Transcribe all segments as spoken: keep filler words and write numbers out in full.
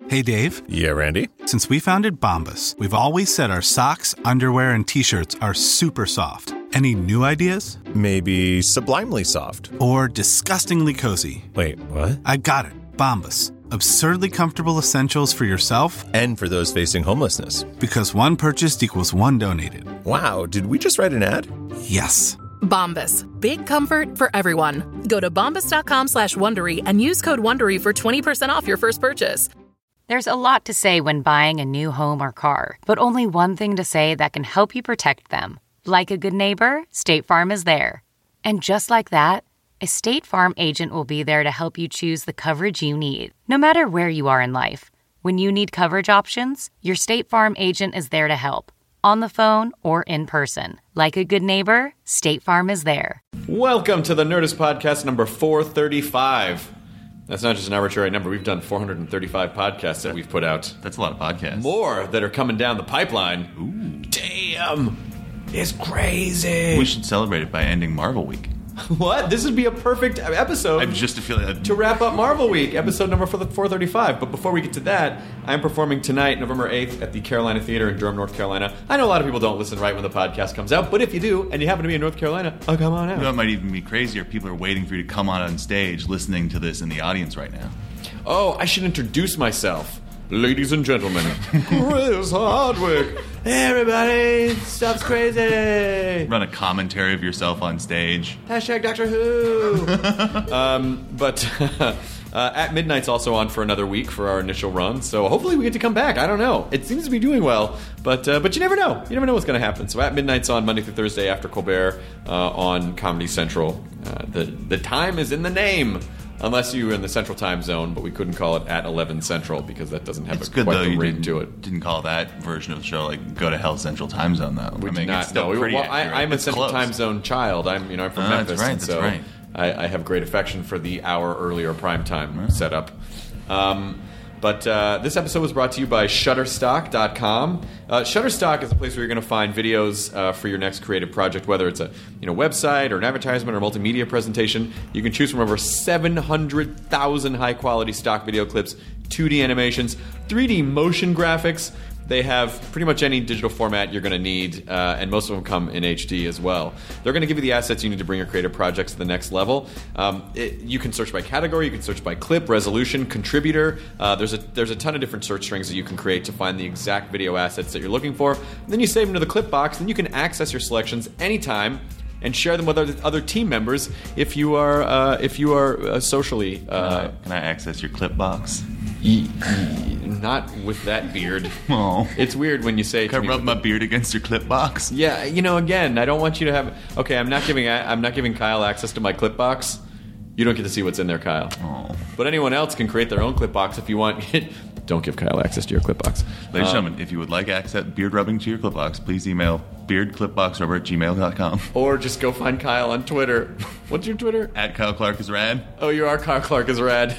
Hey, Dave. Yeah, Randy? Since we founded Bombas, we've always said our socks, underwear, and T-shirts are super soft. Any new ideas? Maybe sublimely soft. Or disgustingly cozy. Wait, what? I got it. Bombas. Absurdly comfortable essentials for yourself and for those facing homelessness. Because one purchased equals one donated. Wow, did we just write an ad? Yes. Bombas. Big comfort for everyone. Go to bombas.com slash Wondery and use code Wondery for twenty percent off your first purchase. There's a lot to say when buying a new home or car, but only one thing to say that can help you protect them. Like a good neighbor, State Farm is there. And just like that, a State Farm agent will be there to help you choose the coverage you need, no matter where you are in life. When you need coverage options, your State Farm agent is there to help, on the phone or in person. Like a good neighbor, State Farm is there. Welcome to the Nerdist Podcast number four thirty-five. That's not just an arbitrary number. We've done four hundred thirty-five podcasts that we've put out. That's a lot of podcasts. More that are coming down the pipeline. Ooh. Damn. It's crazy. We should celebrate it by ending Marvel Week. What? This would be a perfect episode. I'm just feeling like to wrap up Marvel Week, episode number four thirty-five. But before we get to that, I'm performing tonight, November eighth, at the Carolina Theater in Durham, North Carolina. I know a lot of people don't listen right when the podcast comes out, but if you do, and you happen to be in North Carolina, oh, come on out. You know, it might even be crazier. People are waiting for you to come on on stage, listening to this in the audience right now. Oh, I should introduce myself. Ladies and gentlemen, Chris Hardwick. Hey, everybody, stuff's crazy. Run a commentary of yourself on stage. Hashtag Doctor Who. um, but uh, At Midnight's also on for another week for our initial run, so hopefully we get to come back. I don't know. It seems to be doing well, but uh, but you never know. You never know what's going to happen. So At Midnight's on Monday through Thursday after Colbert uh, on Comedy Central. Uh, the the time is in the name. Unless you were in the Central Time Zone, but we couldn't call it at eleven Central because that doesn't have it's a, good, quite though, the you ring to it. Didn't call that version of the show like go to hell Central Time Zone though. We I mean, did not. it's still no, pretty well, I, I'm a it's Central close. Time Zone child. I'm you know I'm from Oh, Memphis, that's right, and that's so right. I, I have great affection for the hour earlier prime time right. setup. Um, But uh, this episode was brought to you by Shutterstock dot com. Uh, Shutterstock is a place where you're going to find videos uh, for your next creative project, whether it's a you know website or an advertisement or multimedia presentation. You can choose from over seven hundred thousand high-quality stock video clips, two D animations, three D motion graphics. They have pretty much any digital format you're going to need, uh, and most of them come in H D as well. They're going to give you the assets you need to bring your creative projects to the next level. Um, it, you can search by category, you can search by clip, resolution, contributor. Uh, there's a there's a ton of different search strings that you can create to find the exact video assets that you're looking for. And then you save them to the clip box, and you can access your selections anytime and share them with other, other team members if you are uh, if you are uh, socially. Uh, uh, can I access your clip box? Y- y- not with that beard. Oh, it's weird when you say. Can I rub my beard against your clip box? Yeah, you know, again, I don't want you to have. Okay, I'm not giving. I'm not giving Kyle access to my clip box. You don't get to see what's in there, Kyle. Oh. But anyone else can create their own clip box if you want. Don't give Kyle access to your clip box. Ladies and um, gentlemen, if you would like access beard rubbing to your clip box, please email beardclipboxrubber at gmail dot com. Or just go find Kyle on Twitter. What's your Twitter? At Kyle Clark is rad. Oh, you are Kyle Clark is rad.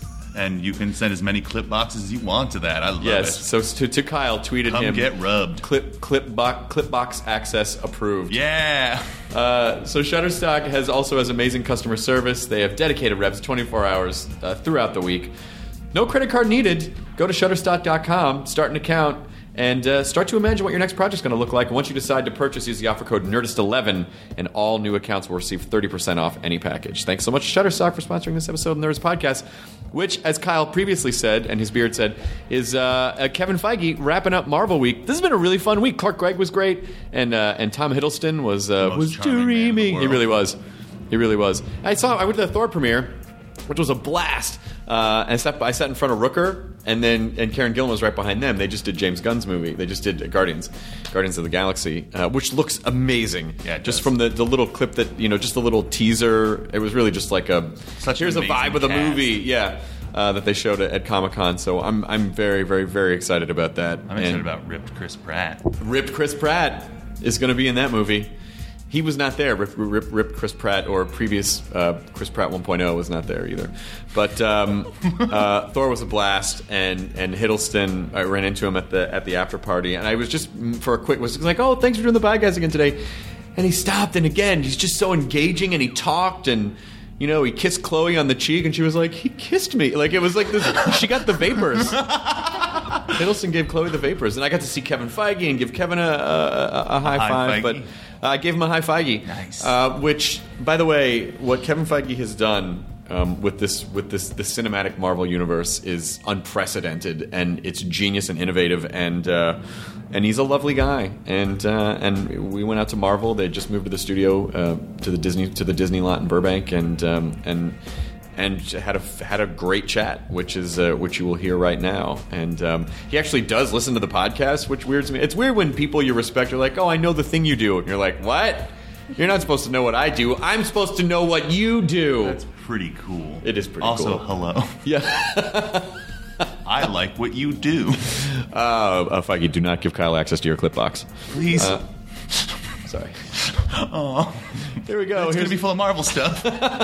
And you can send as many clip boxes as you want to that. I love yes, it. Yes, so to, to Kyle, tweeted Come him. get rubbed. Clip, clip, bo- clip box access approved. Yeah. Uh, so Shutterstock has also has amazing customer service. They have dedicated reps twenty-four hours uh, throughout the week. No credit card needed. Go to Shutterstock dot com, start an account, and uh, start to imagine what your next project's going to look like. And once you decide to purchase, use the offer code Nerdist eleven, and all new accounts will receive thirty percent off any package. Thanks so much to Shutterstock for sponsoring this episode of the Nerdist Podcast, which, as Kyle previously said, and his beard said, is uh, uh, Kevin Feige wrapping up Marvel Week. This has been a really fun week. Clark Gregg was great, and uh, and Tom Hiddleston was uh, was dreaming. He really was. He really was. I saw. I went to the Thor premiere, which was a blast. Uh, and I sat, I sat in front of Rooker, and then and Karen Gillan was right behind them. They just did James Gunn's movie. They just did Guardians, Guardians of the Galaxy, uh, which looks amazing. Yeah, it just does. from the, the little clip that you know, just the little teaser. It was really just like a Such here's a an vibe of the amazing movie. Yeah. Uh, that they showed at, at Comic-Con, so I'm I'm very very very excited about that. I'm excited And about ripped Chris Pratt. ripped Chris Pratt is going to be in that movie. He was not there. Ripped rip, rip Chris Pratt or previous uh, Chris Pratt one point oh was not there either. But um, uh, Thor was a blast, and and Hiddleston, I ran into him at the at the after party, and I was just for a quick was like, oh, thanks for doing the podcast again today. And he stopped, and again, he's just so engaging, and he talked, and you know, he kissed Chloe on the cheek, and she was like, he kissed me. Like, it was like this. She got the vapors. Hiddleston gave Chloe the vapors, and I got to see Kevin Feige and give Kevin a, a, a high, High five. Feige. But uh, I gave him a high Feige. Nice. Uh, which, by the way, what Kevin Feige has done um, with this with this the cinematic Marvel universe is unprecedented, and it's genius and innovative, and uh, and he's a lovely guy. And uh, and we went out to Marvel. They just moved to the studio uh, to the Disney to the Disney lot in Burbank, and um, and. And had a had a great chat, which is uh, which you will hear right now. And um, he actually does listen to the podcast, which weirds me. It's weird when people you respect are like, "Oh, I know the thing you do," and you're like, "What? You're not supposed to know what I do. I'm supposed to know what you do." That's pretty cool. It is pretty also, cool. hello. Yeah. I like what you do. uh, uh, Feige, do not give Kyle access to your clip box. Please. Uh, sorry. Oh, Here we go. it's going Here's- to be full of Marvel stuff.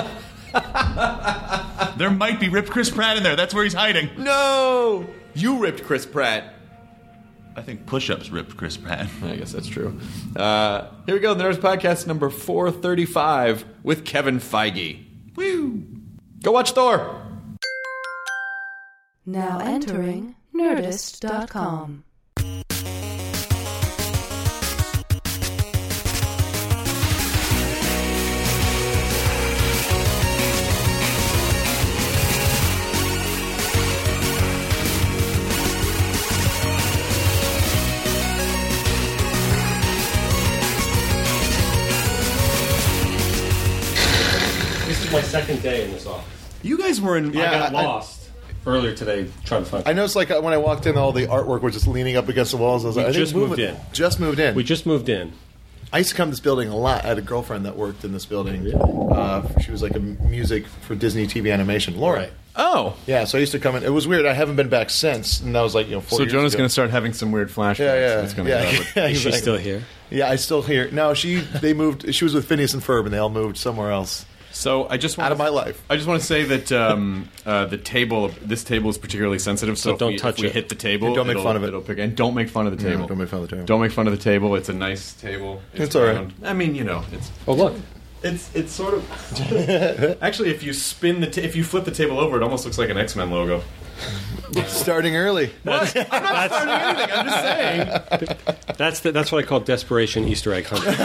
There might be ripped Chris Pratt in there. That's where he's hiding. No! You ripped Chris Pratt. I think Push-Ups ripped Chris Pratt. I guess that's true. Uh, here we go. The Nerds Podcast number four thirty-five with Kevin Feige. Woo! Go watch Thor! Now entering Nerdist dot com. This is my second day in this office. You guys were in... I got I- lost earlier today trying to find. I noticed, like, when I walked in, all the artwork was just leaning up against the walls. I was We like, I think just moved movement- in. Just moved in. We just moved in. I used to come to this building a lot. I had a girlfriend that worked in this building. Uh, she was like a music for Disney T V animation. Laura. Right. Oh! Yeah, so I used to come in. It was weird. I haven't been back since, and that was like, you know, four So years Jonah's ago. going to start having some weird flashbacks. Yeah, yeah, That's gonna yeah. be yeah lovely. Is she exactly. still here? Yeah, I still hear. No, she. They moved. She was with Phineas and Ferb, and they all moved somewhere else. So I just want Out of my life. I just want to say that um, uh, the table, this table is particularly sensitive. So, So if don't we, touch if we it. hit the table, And don't make it'll- fun of it. It'll pick, and don't make fun of the No, table. don't make fun of the table. Don't make fun of the table. It's a nice table. It's all right. round. I mean, you know, it's Oh look, it's it's sort of. Actually, if you spin the ta- if you flip the table over, it almost looks like an X-Men logo. Starting early. What? I'm not starting anything. I'm just saying. that's the, that's what I call desperation Easter egg hunting.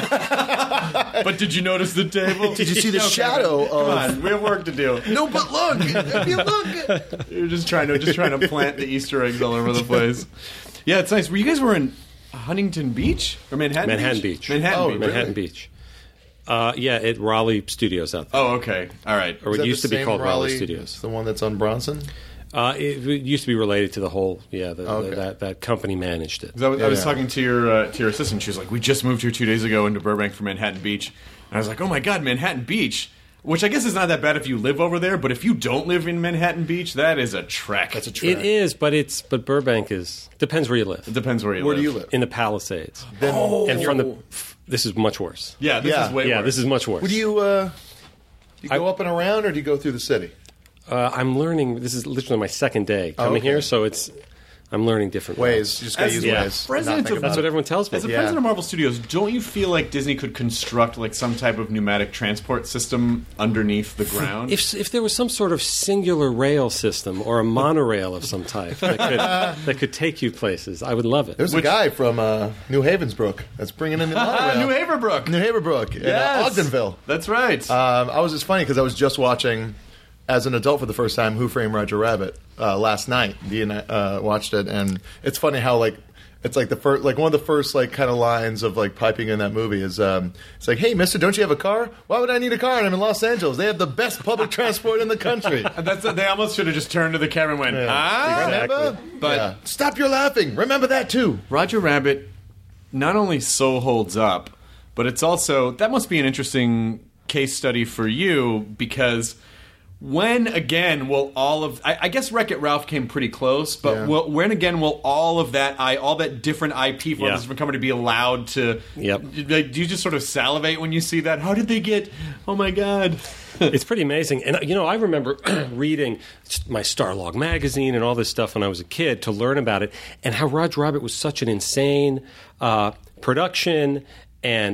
But did you notice the table? Did you see the Okay, shadow Come of? on, we have work to do. No, but look. If you look. You're just trying to just trying to plant the Easter eggs all over the place. Yeah, it's nice. Were you guys were in Huntington Beach or Manhattan? Manhattan Beach? Beach. Manhattan Oh, Beach. really? Manhattan Beach. Uh, yeah, at Raleigh Studios out there. Oh, okay. All right. Or Is it that used the to be same called Raleigh, Raleigh- Studios. The one that's on Bronson. Uh, it, it used to be related to the whole. Yeah, the, Okay. the, that that company managed it. 'Cause I was, I was Yeah. talking to your uh, to your assistant. She was like, "We just moved here two days ago into Burbank from Manhattan Beach," and I was like, "Oh my god, Manhattan Beach." Which I guess is not that bad if you live over there, but if you don't live in Manhattan Beach, that is a trek. That's a trek. It is, but it's but Burbank is depends where you live. It depends where you Where live. do you live? In the Palisades, Then, and from the this is much worse. Yeah, this Yeah. is way Yeah, worse. this is much worse. Would you? Uh, do you go I- up and around, or do you go through the city? Uh, I'm learning. This is literally my second day coming okay. here, so it's I'm learning different Ways. You just got to As- use yeah. ways. President Not think of- about That's it. what everyone tells me. As a Yeah. president of Marvel Studios, don't you feel like Disney could construct like some type of pneumatic transport system underneath the ground? If if there was some sort of singular rail system or a monorail of some type that could that could take you places, I would love it. There's Which- a guy from uh, New Havensbrook that's bringing in the Ah, monorail. New Haverbrook. New Haverbrook in uh, Yes. Ogdenville. That's right. Um, I was just funny because I was just watching, as an adult for the first time, Who Framed Roger Rabbit uh, last night. Dee and I uh, watched it, and it's funny how like it's like the first, like one of the first like kind of lines of like piping in that movie is um, it's like, "Hey, Mister, don't you have a car? Why would I need a car? I'm in Los Angeles. They have the best public transport in the country." That's they almost should have just turned to the camera and went, Yeah. ah? Remember? But- Yeah. Stop your laughing. Remember that too. Roger Rabbit not only so holds up, but it's also that must be an interesting case study for you because when again will all of I, I guess Wreck-It Ralph came pretty close, but Yeah. will, when again will all of that I all that different I P from Yeah. this different company be allowed to? Yep. Like, do you just sort of salivate when you see that? How did they get? Oh my god! It's pretty amazing. And, you know, I remember reading my Starlog magazine and all this stuff when I was a kid to learn about it and how Roger Rabbit was such an insane uh, production and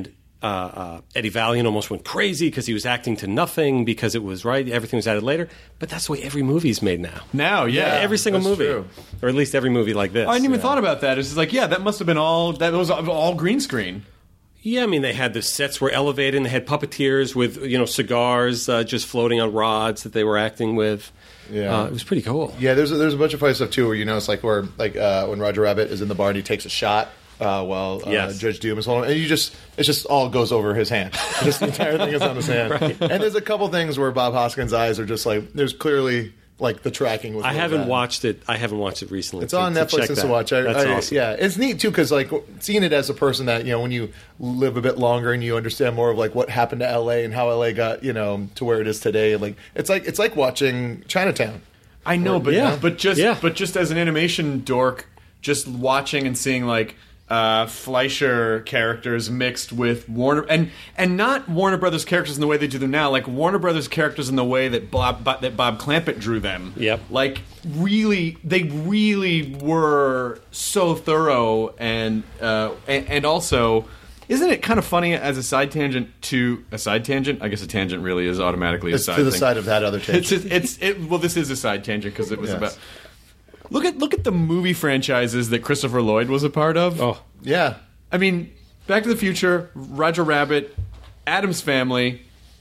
uh, uh, Eddie Valiant almost went crazy because he was acting to nothing because it was right. Everything was added later. But that's the way every movie's made now. Now, yeah. every single that's movie, true. or at least every movie like this. I hadn't even thought about that. It's just like, yeah, that must have been all. That was all green screen. Yeah, I mean, they had the sets were elevated, and they had puppeteers with, you know, cigars uh, just floating on rods that they were acting with. Yeah. Uh, it was pretty cool. Yeah, there's a, there's a bunch of funny stuff too where you know it's like where like uh, when Roger Rabbit is in the bar and he takes a shot uh, while uh, Yes. Judge Doom is holding, and you just it just all goes over his hand. Just the entire thing is on his hand. Right. And there's a couple things where Bob Hoskins' eyes are just like there's clearly like the tracking was. I really haven't bad. watched it. I haven't watched it recently. It's to- on to Netflix check and that. to watch. I, That's I, awesome. Yeah, it's neat too because like seeing it as a person that you know when you live a bit longer and you understand more of like what happened to L A and how L A got you know to where it is today. Like it's like it's like watching Chinatown. I know, but Yeah. but just Yeah. but just as an animation dork, just watching and seeing like uh, Fleischer characters mixed with Warner and and not Warner Brothers characters in the way they do them now, like Warner Brothers characters in the way that Bob Bob- that Bob Clampett drew them. Yep. Like really, they really were so thorough and uh, and, and also. Isn't it kind of funny as a side tangent to a side tangent? I guess a tangent really is automatically a It's side to the thing. side of that other tangent. It's it's it. Well, this is a side tangent because it was Yes. about. Look at look at the movie franchises that Christopher Lloyd was a part of. Oh, Yeah. I mean, Back to the Future, Roger Rabbit, Addams Family,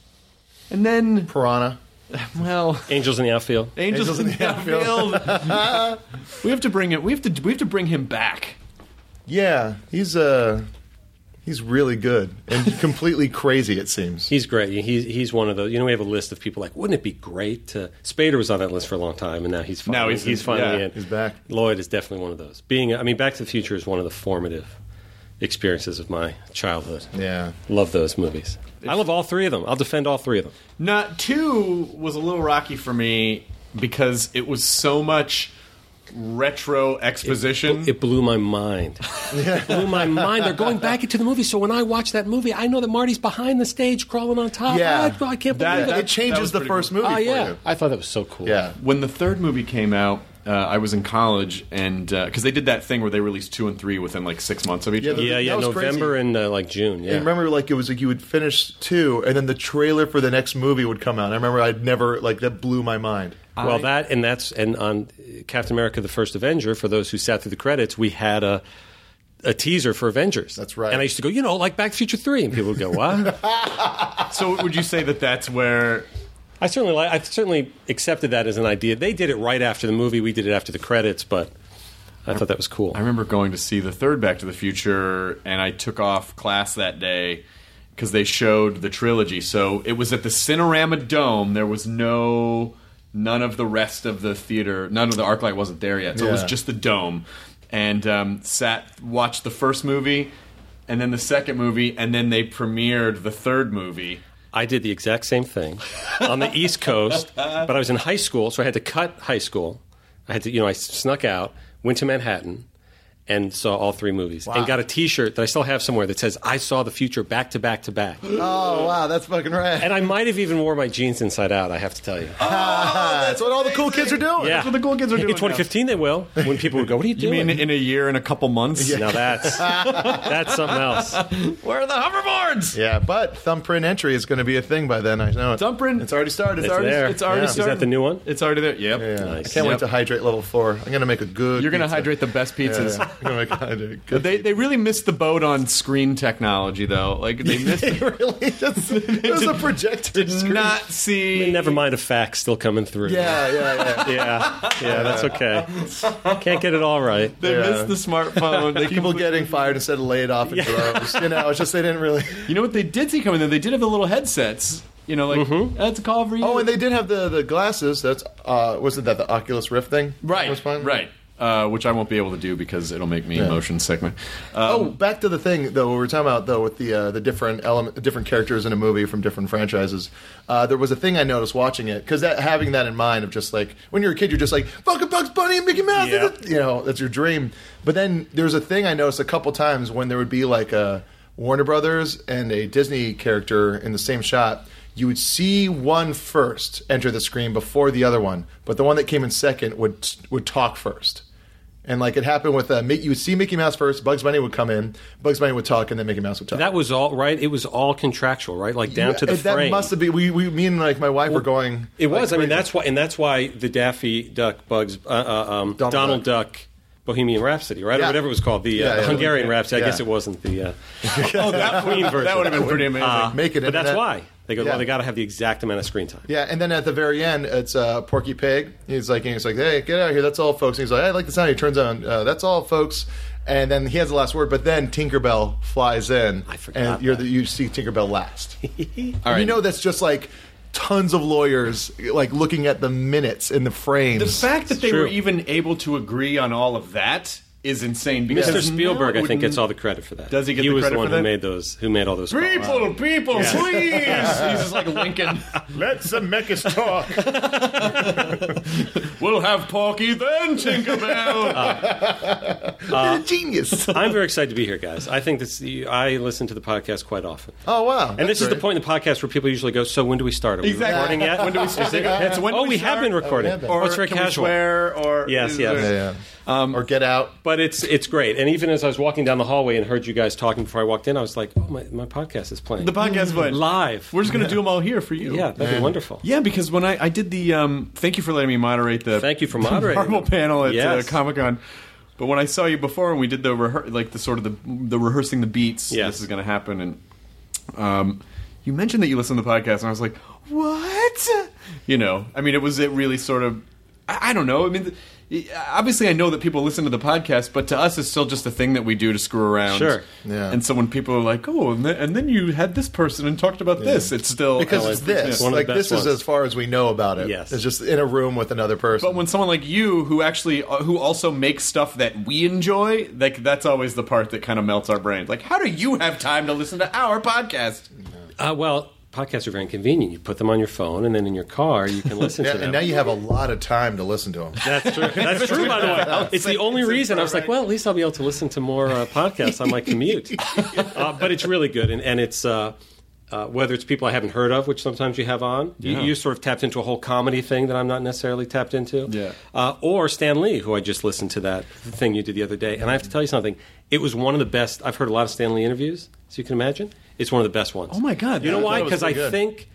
and then Piranha. well, Angels in the Outfield. Angels, Angels in in the the Outfield. we have to bring it. We have to. We have to bring him back. Yeah, he's uh he's really good and completely crazy. It seems. He's great. He's he's one of those. You know, we have a list of people like, wouldn't it be great to? Spader was on that list for a long time, and now he's finally, Now he's, he's- finally yeah, in. he's back. Lloyd is definitely one of those. Being, I mean, Back to the Future is one of the formative experiences of my childhood. Yeah. Love those movies. I love all three of them. I'll defend all three of them. Not two was a little rocky for me because it was so much retro exposition. It blew my mind. It blew my mind. They're going back into the movie. So when I watch that movie, I know that Marty's behind the stage crawling on top. Yeah. I, I can't That- believe that- it. It changes was the pretty first cool. movie Oh, for yeah. you. I thought that was so cool. Yeah. When the third movie came out, uh, I was in college, and because they did that thing where they released two and three within like six months of each Yeah, other. the- Yeah, yeah, That was November crazy. and uh, like June. Yeah. And remember, like it was like you would finish two, and then the trailer for the next movie would come out. I remember I'd never like that blew my mind. Well, that and that's and on Captain America: The First Avenger. For those who sat through the credits, we had a a teaser for Avengers. That's right. And I used to go, you know, like Back to the Future Three, and people would go, "What?" So would you say that that's where? I certainly, li- I certainly accepted that as an idea. They did it right after the movie. We did it after the credits, but I thought that was cool. I remember going to see the third Back to the Future, and I took off class that day because they showed the trilogy. So it was at the Cinerama Dome. There was no, none of the rest of the theater. None of the ArcLight wasn't there yet. So it was Yeah. just the dome, and um, sat watched the first movie, and then the second movie, and then they premiered the third movie. I did the exact same thing on the East Coast, but I was in high school, so I had to cut high school. I had to, you know, I snuck out, went to Manhattan, and saw all three movies, and got a T-shirt that I still have somewhere that says "I saw the future back to back to back." Oh wow, that's fucking rad. And I might have even wore my jeans inside out. I have to tell you. that's what all the cool kids are doing. Yeah, That's what the cool kids are doing In twenty fifteen, they will. When people would go, "What are you You doing?" mean in a year and a couple months? Now that's that's something else. Where are the hoverboards? Yeah, but thumbprint entry is going to be a thing by then. I know it. Thumbprint. It's already started. It's already, there. It's already Yeah. Is started. that the new one? It's already there. Yep. Yeah, Nice. I can't Yep. wait to hydrate level four. I'm going to make a good. You're going to pizza. hydrate the best pizzas. Yeah, I'm going to make a hydrate. Good They they really missed the boat on screen technology though. Like they missed. They really just it was a projector Did screen. not see. Never mind a fax still coming through. Yeah, yeah, yeah. yeah, yeah. That's okay. Can't get it all right. They Yeah. missed the smartphone. They People completely- getting fired instead of laid off in droves. You know, it's just they didn't really. You know what they did see coming? Though they did have the little headsets. You know, like that's a call for you. Oh, and they did have the the glasses. That's uh, wasn't that the Oculus Rift thing? right, That was fun? right. Uh, which I won't be able to do because it'll make me Yeah. motion sickness. Oh, back to the thing though. We were talking about though with the uh, the different element, different characters in a movie from different franchises. Uh, there was a thing I noticed watching it because that having that in mind of just like when you're a kid, you're just like fucking Bugs Bunny and Mickey Mouse. Yeah. You know, that's your dream. But then there's a thing I noticed a couple times when there would be like a Warner Brothers and a Disney character in the same shot. You would see one first enter the screen before the other one, but the one that came in second would would talk first. And like it happened with uh, you would see Mickey Mouse first, Bugs Bunny would come in, Bugs Bunny would talk, and then Mickey Mouse would talk. That was all right. It was all contractual, right? Like down yeah, to the that frame. must have been. We, we, me and like my wife well, were going. It was. Like, I mean, that's why, and that's why the Daffy Duck Bugs, uh, uh, um, Donald, Donald Duck. Duck. Bohemian Rhapsody, right, Yeah. or whatever it was called, the, uh, Yeah, the yeah. Hungarian Rhapsody. I Yeah. guess it wasn't the uh, Oh, that Queen version. That would have been pretty amazing. Uh, Make it but that's internet. why they go. Yeah. Well, they got to have the exact amount of screen time. Yeah, and then at the very end, it's uh, Porky Pig. He's like, he's like, hey, get out of here. That's all, folks. And he's like, I like the sound. He turns on. Uh, that's all, folks. And then he has the last word. But then Tinkerbell flies in, I forgot and you're that. the, you see Tinkerbell last. All right. You know that's just like tons of lawyers like looking at the minutes in the frames. The fact that they True. were even able to agree on all of that is insane. Because Mister Spielberg, now I think, it gets all the credit for that. Does he get he the was credit the one for who that? made those. Who made all those? calls. People, people, please! He's just like Lincoln. Let some mechas talk. We'll have Porky then, Tinkerbell. You're a genius. I'm very excited to be here, guys. I think this. I listen to the podcast quite often. Oh wow! And this is the point in the podcast where people usually go, so when do we start? Are we Exactly. recording yet? When do we start? That's when do oh, we we have start? been recording. Oh, we have been. Oh, it's very can we casual. swear, or Yes, is yes. there- Yeah, yeah. Um, or Get Out. But it's it's great. And even as I was walking down the hallway and heard you guys talking before I walked in, I was like, oh, my, my podcast is playing. The podcast fun. Live. We're just going to do them all here for you. Yeah, that'd be wonderful. Yeah, because when I, I did the um, thank you for letting me moderate the Thank you for moderating Marvel them. panel at Yes. uh, Comic Con. But when I saw you before and we did the rehe- like the sort of the the rehearsing the beats, Yes. this is going to happen, and um, you mentioned that you listen to the podcast, and I was like, what? You know, I mean, it was it really sort of I, I don't know. I mean. The, Obviously, I know that people listen to the podcast, but to us, it's still just a thing that we do to screw around. Sure. Yeah. And so when people are like, "Oh, and then, and then you had this person and talked about this," it's still Because Oh, it's it's this. one of the Like best this is ones. as far as we know about it. Yes. It's just in a room with another person. But when someone like you, who actually uh, who also makes stuff that we enjoy, like that's always the part that kind of melts our brains. Like, how do you have time to listen to our podcast? Uh, well, podcasts are very convenient. You put them on your phone, and then in your car, you can listen yeah, to them. and now you have a lot of time to listen to them. That's true. That's true, by the way. It's the only reason. I was like, well, at least I'll be able to listen to more uh, podcasts on my commute. Uh, but it's really good, and, and it's uh, uh, whether it's people I haven't heard of, which sometimes you have on. You, Yeah. you sort of tapped into a whole comedy thing that I'm not necessarily tapped into. Yeah. Uh, or Stan Lee, who I just listened to that thing you did the other day, and I have to tell you something. It was one of the best. I've heard a lot of Stan Lee interviews, so you can imagine. It's one of the best ones. Oh, my God. You know I why? thought it was Because I pretty good. think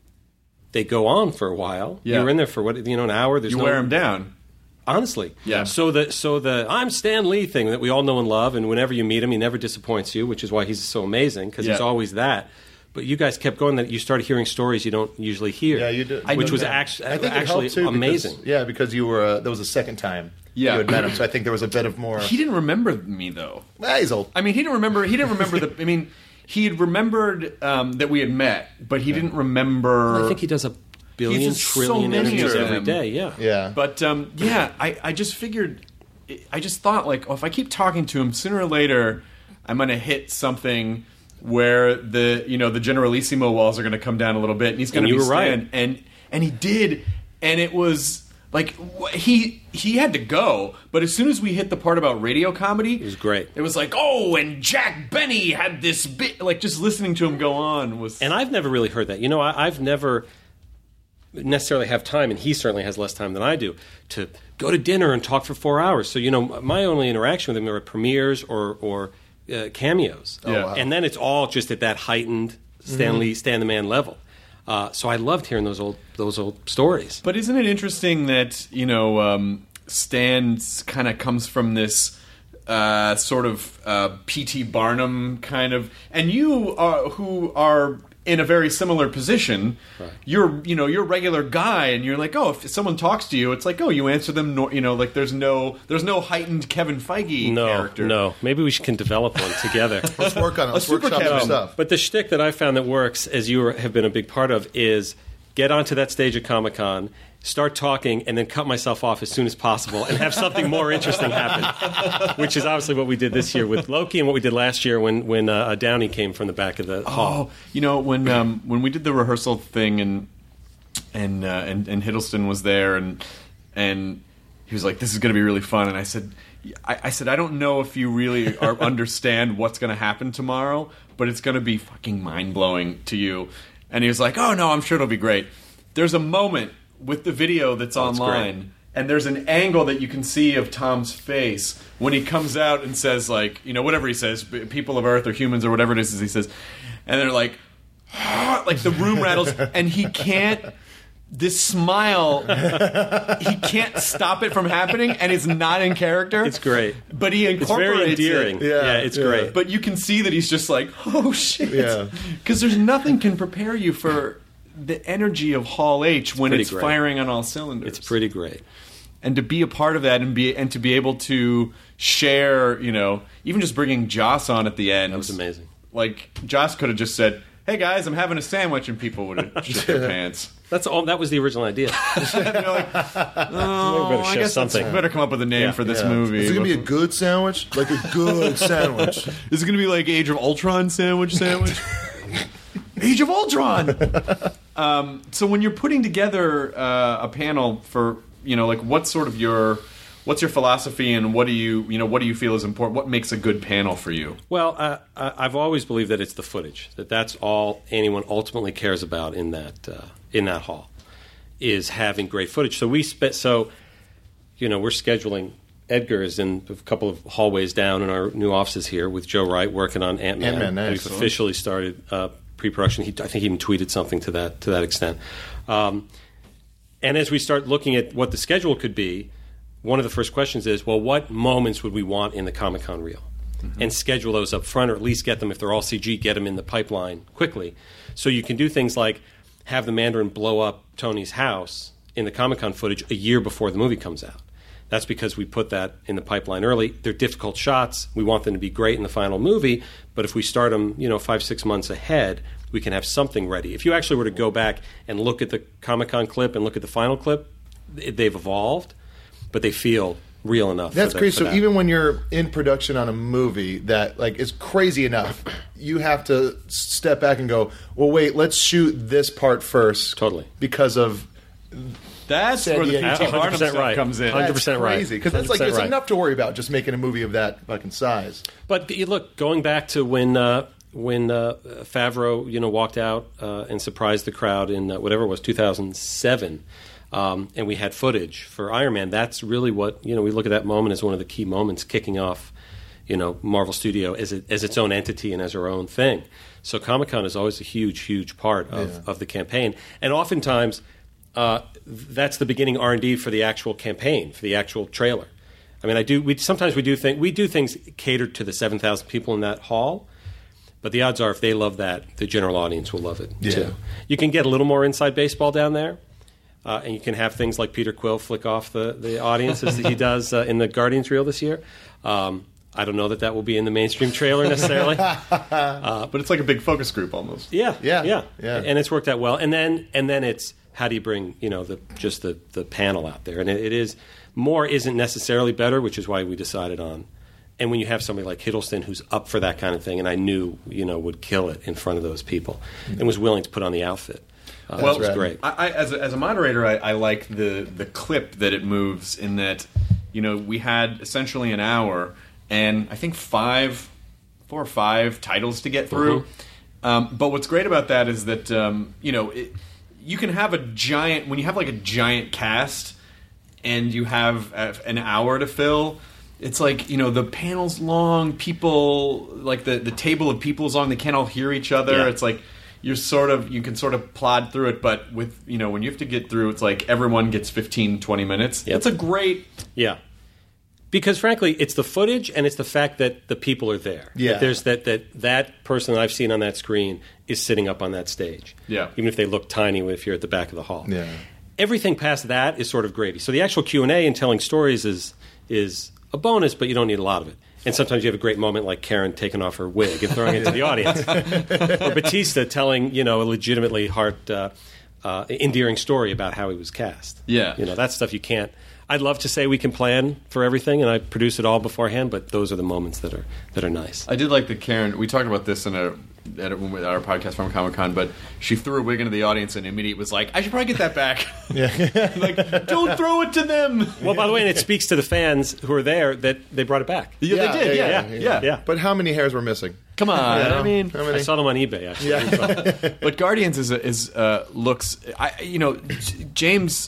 they go on for a while. Yeah. You're in there for what you know an hour. There's You no, wear them down. Honestly, Yeah. So the so the I'm Stan Lee thing that we all know and love, and whenever you meet him, he never disappoints you, which is why he's so amazing because he's Yeah. always that. But you guys kept going that you started hearing stories you don't usually hear. Yeah, you did. which I was did. actually I think it actually helped, too, amazing. Because, yeah, because you were uh, that was the second time Yeah. you had met him, so I think there was a bit of more. He didn't remember me though. Ah, he's old. I mean, he didn't remember. He didn't remember the. I mean, he had remembered um, that we had met, but he didn't remember. I think he does a billion He's just so trillion many interviews of every them. day. Yeah, Yeah, But um, yeah, I, I just figured, I just thought like, oh, if I keep talking to him, sooner or later, I'm going to hit something where the you know the Generalissimo walls are going to come down a little bit, and he's going And to you be were right. stand, and and he did, and it was like wh- he he had to go, but as soon as we hit the part about radio comedy, it was great. It was like, oh, and Jack Benny had this bit, like just listening to him go on was. and I've never really heard that. You know, I, I've never necessarily have time, and he certainly has less time than I do, to go to dinner and talk for four hours. So, you know, my only interaction with him are at premieres or, or uh, cameos. Yeah. wow. And then it's all just at that heightened Stan Lee, Stan the Man level. Uh, so I loved hearing those old those old stories. But isn't it interesting that, you know, um, Stan's kind of comes from this uh, sort of uh, P T Barnum kind of, and you are, who are in a very similar position, Right. you're, you know, you're a regular guy, and you're like, oh, if someone talks to you, it's like, oh, you answer them, nor- you know, like there's no, there's no heightened Kevin Feige No, character. no. Maybe we should, can develop one together. let's work on it. Let's super workshop some Kevin. stuff. But the shtick that I found that works, as you have been a big part of, is get onto that stage at Comic-Con, start talking, and then cut myself off as soon as possible and have something more interesting happen, which is obviously what we did this year with Loki and what we did last year when, when uh, Downey came from the back of the hall. Oh, you know when um, when we did the rehearsal thing and and uh, and and Hiddleston was there and and he was like, "This is going to be really fun," and I said, I, "I said I don't know if you really are, understand what's going to happen tomorrow, but it's going to be fucking mind blowing to you." And he was like, "Oh no, I'm sure it'll be great." There's a moment with the video that's Oh, it's online and there's an angle that you can see of Tom's face when he comes out and says, like, you know, whatever he says, people of Earth or humans or whatever it is, he says, and they're like, like the room rattles, and he can't. This smile, he can't stop it from happening, and it's not in character. It's great, but he incorporates it's very endearing. it. Yeah, yeah it's yeah. great. But you can see that he's just like, oh shit, yeah. Because there's nothing can prepare you for the energy of Hall H when it's, it's firing on all cylinders. It's pretty great, and to be a part of that, and be and to be able to share, you know, even just bringing Joss on at the end, that was amazing. Like Joss could have just said, "Hey guys, I'm having a sandwich," and people would have shit their pants. That's all. That was the original idea. They're like, oh, I guess something. Better come up with a name yeah, for this yeah. movie. Is it gonna be a good sandwich? Like a good sandwich? Is it gonna be like Age of Ultron sandwich sandwich? Age of Ultron. um, so when you're putting together uh, a panel for, you know, like what's sort of your what's your philosophy, and what do you you know what do you feel is important? What makes a good panel for you? Well, uh, I've always believed that it's the footage, that that's all anyone ultimately cares about in that uh, in that hall, is having great footage. So we spent so, you know, we're scheduling. Edgar is in a couple of hallways down in our new offices here with Joe Wright working on Ant-Man. Ant-Man, nice. We've officially started uh, pre-production. He, I think he even tweeted something to that to that extent. Um, and as we start looking at what the schedule could be, one of the first questions is, well, what moments would we want in the Comic-Con reel? Mm-hmm. And schedule those up front, or at least get them, if they're all C G, get them in the pipeline quickly. So you can do things like have the Mandarin blow up Tony's house in the Comic-Con footage a year before the movie comes out. That's because we put that in the pipeline early. They're difficult shots. We want them to be great in the final movie, but if we start them, you know, five, six months ahead, we can have something ready. If you actually were to go back and look at the Comic-Con clip and look at the final clip, they've evolved, but they feel real enough. That's for crazy. So that. even when you're in production on a movie that like is crazy enough, you have to step back and go, well, wait, let's shoot this part first. Totally. Because of... That's where the P T Barnum stuff right. comes in. one hundred percent That's crazy. Because it's like there's right. enough to worry about just making a movie of that fucking size. But you look, going back to when uh, when uh, Favreau, you know, walked out uh, and surprised the crowd in uh, whatever it was, two thousand seven, um, and we had footage for Iron Man. That's really what, you know, we look at that moment as one of the key moments kicking off, you know, Marvel Studio as a, as its own entity and as our own thing. So Comic-Con is always a huge, huge part of, yeah. of the campaign, and oftentimes. Uh, that's the beginning R and D for the actual campaign, for the actual trailer. I mean, I do. We sometimes we do think we do things catered to the seven thousand people in that hall, but the odds are, if they love that, the general audience will love it yeah. too. You can get a little more inside baseball down there, uh, and you can have things like Peter Quill flick off the the audience as he does uh, in the Guardians reel this year. Um, I don't know that that will be in the mainstream trailer necessarily, uh, but it's like a big focus group almost. Yeah, yeah, yeah, yeah, and it's worked out well. And then and then it's. How do you bring, you know, the just the, the panel out there? And it, it is, more isn't necessarily better, which is why we decided on. And when you have somebody like Hiddleston who's up for that kind of thing, and I knew, you know, would kill it in front of those people, mm-hmm. and was willing to put on the outfit. Uh, well, it was great. I, I, as, a, as a moderator, I, I like the, the clip that it moves in that, you know, we had essentially an hour, and I think five, four or five titles to get through. Mm-hmm. Um, but what's great about that is that, um, you know, it, you can have a giant, when you have like a giant cast and you have an hour to fill, it's like, you know, the panel's long, people, like the, the table of people is long, they can't all hear each other. Yeah. It's like, you're sort of, you can sort of plod through it, but with, you know, when you have to get through, it's like everyone gets fifteen, twenty minutes. Yep. It's a great... Yeah. Because frankly, it's the footage and it's the fact that the people are there. Yeah. That there's that, that that person that I've seen on that screen is sitting up on that stage. Yeah. Even if they look tiny if you're at the back of the hall. Yeah. Everything past that is sort of gravy. So the actual Q and A and telling stories is is a bonus, but you don't need a lot of it. And sometimes you have a great moment like Karen taking off her wig and throwing it to the audience. Or Batista telling, you know, a legitimately heart uh, uh, endearing story about how he was cast. Yeah. You know, that's stuff you can't. I'd love to say we can plan for everything and I produce it all beforehand, but those are the moments that are that are nice. I did like the Karen. We talked about this in a at a, with our podcast from Comic-Con, but she threw a wig into the audience and immediately was like, "I should probably get that back." Yeah. Like, don't throw it to them. Well, by the way, and it speaks to the fans who are there that they brought it back. Yeah, Yeah, they did. yeah, Yeah, yeah, yeah. yeah. Yeah. But how many hairs were missing? Come on. You know? I mean, How many? I saw them on eBay, actually. Yeah. but Guardians is is uh, looks. I you know, J- James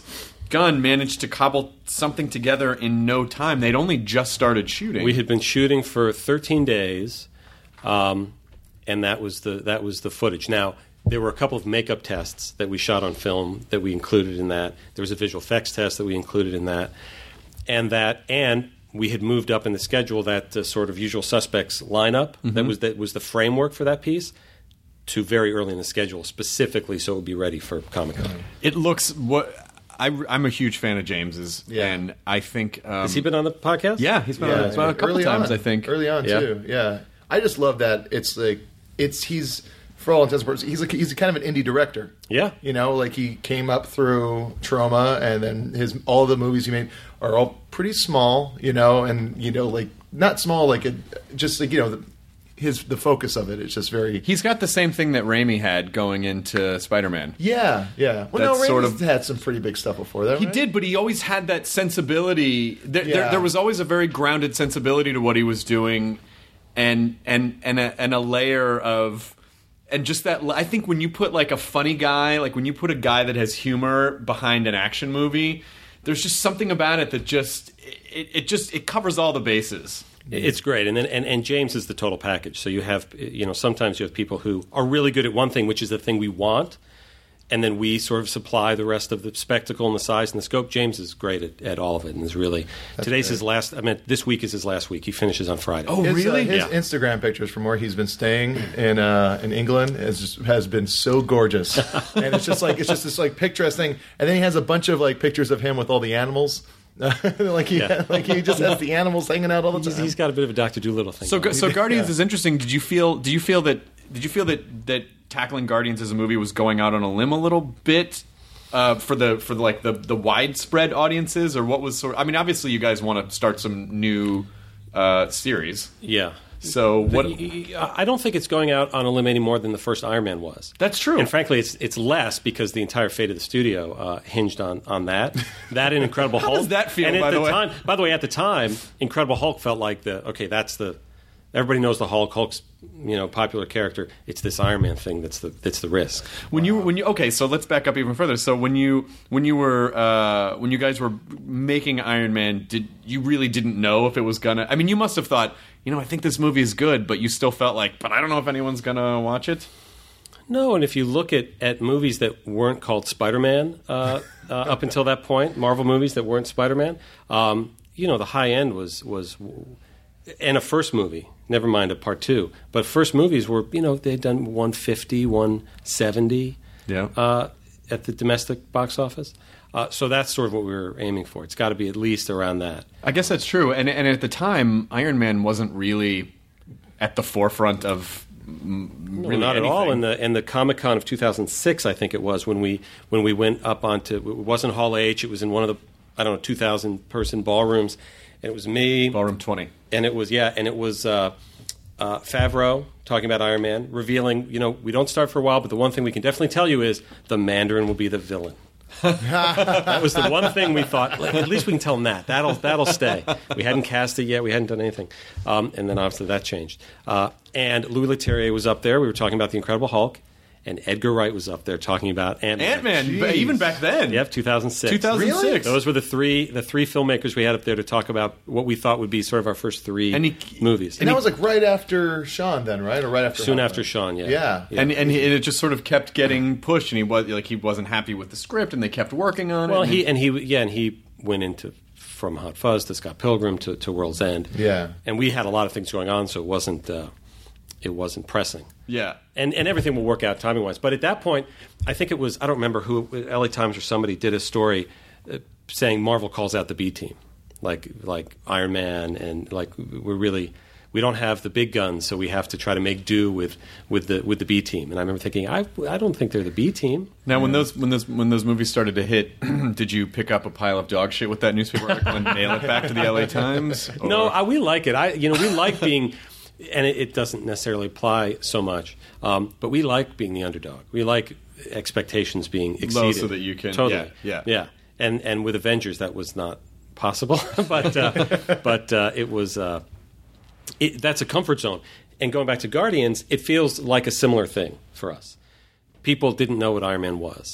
Gunn managed to cobble something together in no time. They'd only just started shooting. We had been shooting for thirteen days, um, and that was the that was the footage. Now, there were a couple of makeup tests that we shot on film that we included in that. There was a visual effects test that we included in that, and that and we had moved up in the schedule that uh, sort of Usual Suspects lineup mm-hmm. that was that was the framework for that piece to very early in the schedule, specifically so it would be ready for Comic-Con. It looks what. I, I'm a huge fan of James's, Yeah. and I think um, Has he been on the podcast? Yeah, he's been Yeah, on it a couple early times. on. I think early on Yeah. too. Yeah, I just love that it's like it's he's for all intents and purposes he's like he's kind of an indie director. Yeah. You know, like he came up through Trauma, and then his all the movies he made are all pretty small. You know, and you know, like not small, like it, just like you know. The, His the focus of it is just very. he's got the same thing that Raimi had going into Spider-Man. Yeah, yeah. Well, That's no, Raimi's sort of- had some pretty big stuff before that. He right? did, but he always had that sensibility. There, there, Yeah. there was always a very grounded sensibility to what he was doing, and and and a, and a layer of, and just that. I think when you put like a funny guy, like when you put a guy that has humor behind an action movie, there's just something about it that just it, it just it covers all the bases. It's great, and then and, and James is the total package. So you have, you know, sometimes you have people who are really good at one thing, which is the thing we want, and then we sort of supply the rest of the spectacle and the size and the scope. James is great at, at all of it, and is really today's his last. I mean, this week is his last week. He finishes on Friday. Oh, His, really? Uh, his Yeah. Instagram pictures from where he's been staying in uh, in England has just, has been so gorgeous, and it's just like it's just this like picturesque thing. And then he has a bunch of like pictures of him with all the animals. like he Yeah. like he just has the animals hanging out all the He's, time. he's got a bit of a Doctor Dolittle thing. So, going on. so Guardians Yeah. is interesting. Did you feel? Do you feel that? Did you feel that that tackling Guardians as a movie was going out on a limb a little bit uh, for the for the, like the the widespread audiences, or what was sort? Of, I mean, obviously, you guys want to start some new uh, series. yeah. So what? I don't think it's going out on a limb any more than the first Iron Man was. That's true. And frankly, it's it's less because the entire fate of the studio uh, hinged on on that. That and Incredible How Hulk. does that feel, And at by the way? time, by the way, at the time, Incredible Hulk felt like the okay. That's the everybody knows the Hulk. Hulk's you know popular character. It's this Iron Man thing that's the that's the risk. When you when you okay, so let's back up even further. So when you when you were uh, when you guys were making Iron Man, did you really didn't know if it was gonna? I mean, you must have thought, you know, I think this movie is good, but you still felt like, but I don't know if anyone's gonna watch it. No, and if you look at, at movies that weren't called Spider-Man uh, uh, up until that point, Marvel movies that weren't Spider-Man, um, you know, the high end was was, and a first movie. Never mind a part two, but first movies were, you know, they'd done one fifty, one seventy Yeah. uh, at the domestic box office. Uh, so that's sort of what we were aiming for. It's got to be at least around that. I guess that's true. And and at the time, Iron Man wasn't really at the forefront of m- No, really not anything. at all. In the in the Comic Con of two thousand six, I think it was when we when we went up onto. It wasn't Hall H. It was in one of the I don't know two thousand person ballrooms, and it was me, Ballroom twenty. and it was yeah, and it was uh, uh, Favreau talking about Iron Man, revealing you know we don't start for a while, but the one thing we can definitely tell you is the Mandarin will be the villain. That was the one thing we thought. Like, at least we can tell them that. That'll that'll stay. We hadn't cast it yet. We hadn't done anything, um, and then obviously that changed. Uh, and Louis Leterrier was up there. We were talking about the Incredible Hulk, and Edgar Wright was up there talking about Ant-Man. Ant-Man, Jeez. but even back then. Yep, two thousand six. two thousand six. Really? Those were the three the three filmmakers we had up there to talk about what we thought would be sort of our first three And he- movies. and that was like right after Sean, then, right? Or right after soon Hulk, after then? Sean, yeah. Yeah. And and, he, and it just sort of kept getting pushed, and he was like he wasn't happy with the script, and they kept working on Well, it. he and he yeah, and he went into from Hot Fuzz to Scott Pilgrim to, to World's End. Yeah. And we had a lot of things going on, so it wasn't uh, it wasn't pressing. yeah. And and everything will work out timing wise. But at that point, I think it was I don't remember who L A Times or somebody did a story uh, saying Marvel calls out the B team, like like Iron Man, and like we're really we don't have the big guns, so we have to try to make do with, with the with the B team. And I remember thinking, I I don't think they're the B team. Now, when those when those when those movies started to hit, did you pick up a pile of dog shit with that newspaper article and nail it back to the L A Times? Or- No, I, we like it. I you know we like being. And it, it doesn't necessarily apply so much, um, but we like being the underdog. We like expectations being exceeded. so that you can- totally, yeah, yeah. yeah. And and with Avengers, that was not possible, but uh, but uh, it was. Uh, it, that's a comfort zone. And going back to Guardians, it feels like a similar thing for us. People didn't know what Iron Man was.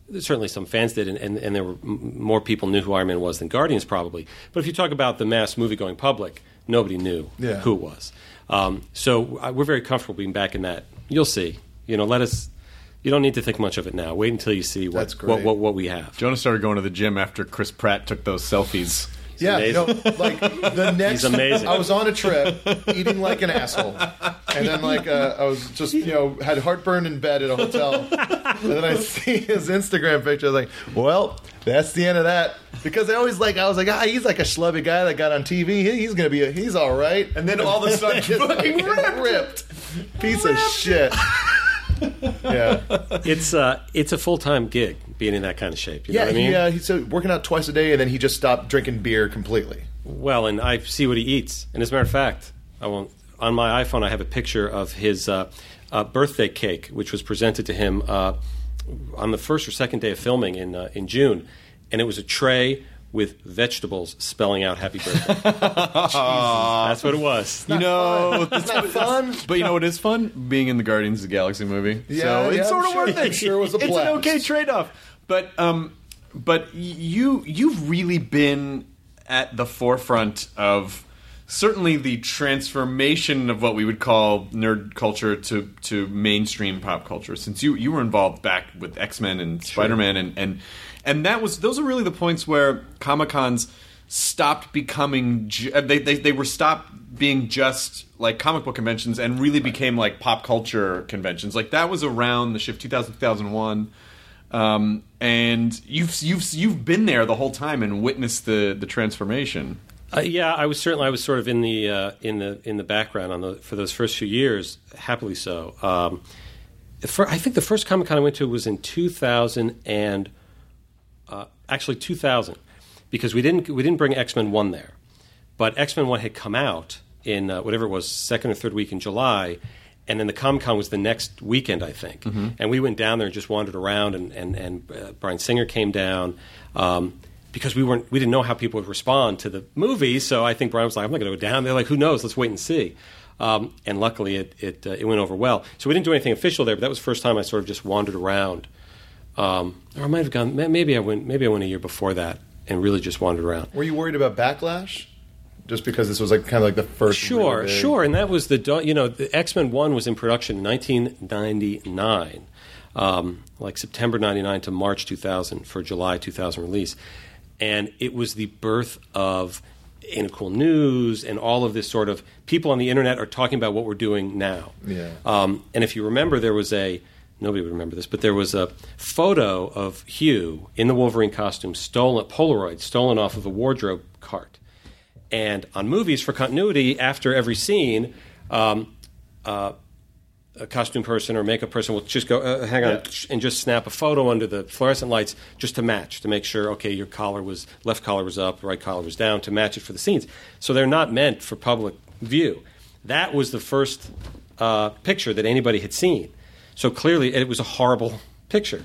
certainly some fans did, and, and, and there were m- more people knew who Iron Man was than Guardians probably. But if you talk about the mass movie-going public, nobody knew Yeah. who it was. Um, so uh, we're very comfortable being back in that. You'll see. You know, let us. You don't need to think much of it now. Wait until you see what That's great. what, what, what we have. Jonah started going to the gym after Chris Pratt took those selfies. Yeah, you know, like the next. He's amazing. I was on a trip, eating like an asshole, and then like uh, I was just you know had heartburn in bed at a hotel, and then I see his Instagram picture. I was like, well, that's the end of that. Because I always like I was like, ah, he's like a schlubby guy that got on T V. He, he's gonna be, a, he's all right. And then all of a sudden, Just fucking ripped. ripped, piece of shit. Yeah, It's uh, it's a full time gig being in that kind of shape. You yeah. know what I mean? He, uh, he's uh, working out twice a day, and then he just stopped drinking beer completely. Well, and I see what he eats. And as a matter of fact, I won't. On my iPhone, I have a picture of his uh, uh, birthday cake, which was presented to him uh, on the first or second day of filming in uh, in June, and it was a tray with vegetables spelling out "Happy Birthday." That's what it was. You know, It's not fun. but you know what is fun? Being in the Guardians of the Galaxy movie. Yeah, so yeah, it's sort I'm of sure- worth I'm it. sure it was a It's blast. an okay trade-off. But um, but you you've really been at the forefront of certainly the transformation of what we would call nerd culture to, to mainstream pop culture. Since you you were involved back with X-Men and Spider-Man and and and that was those are really the points where Comic-Cons stopped becoming ju- they, they they were stopped being just like comic book conventions and really became like pop culture conventions. Like that was around the shift two thousand, two thousand one. Um, and you've you've you've been there the whole time and witnessed the the transformation. Uh, yeah, I was certainly I was sort of in the uh, in the in the background on the for those first few years, happily so. Um, for, I think the first Comic Con I went to was in two thousand and uh, actually two thousand, because we didn't we didn't bring X-Men one there, but X-Men one had come out in uh, whatever it was, second or third week in July. And then the Comic Con was the next weekend, I think. Mm-hmm. And we went down there and just wandered around, and and, and uh, Bryan Singer came down um, because we weren't we didn't know how people would respond to the movie. So I think Bryan was like, "I'm not going to go down." They're like, "Who knows? Let's wait and see." Um, and luckily, it it, uh, it went over well. So we didn't do anything official there, but that was the first time I sort of just wandered around. Um, or I might have gone. Maybe I went. Maybe I went a year before that and really just wandered around. Were you worried about backlash? Just because this was like kind of like the first. Sure, really big- sure, and that was the dawn- you know the X-Men one was in production in nineteen ninety-nine, um, like September ninety-nine to March two thousand for July two thousand release, and it was the birth of Ain't It Cool News and all of this sort of people on the internet are talking about what we're doing now. Yeah. Um, and if you remember, there was a nobody would remember this, but there was a photo of Hugh in the Wolverine costume, stolen Polaroid, stolen off of a wardrobe cart. And on movies, for continuity, after every scene, um, uh, a costume person or makeup person will just go, uh, hang on, Yeah. and just snap a photo under the fluorescent lights just to match, to make sure, okay, your collar was, left collar was up, right collar was down, to match it for the scenes. So they're not meant for public view. That was the first uh, picture that anybody had seen. So clearly, it was a horrible picture.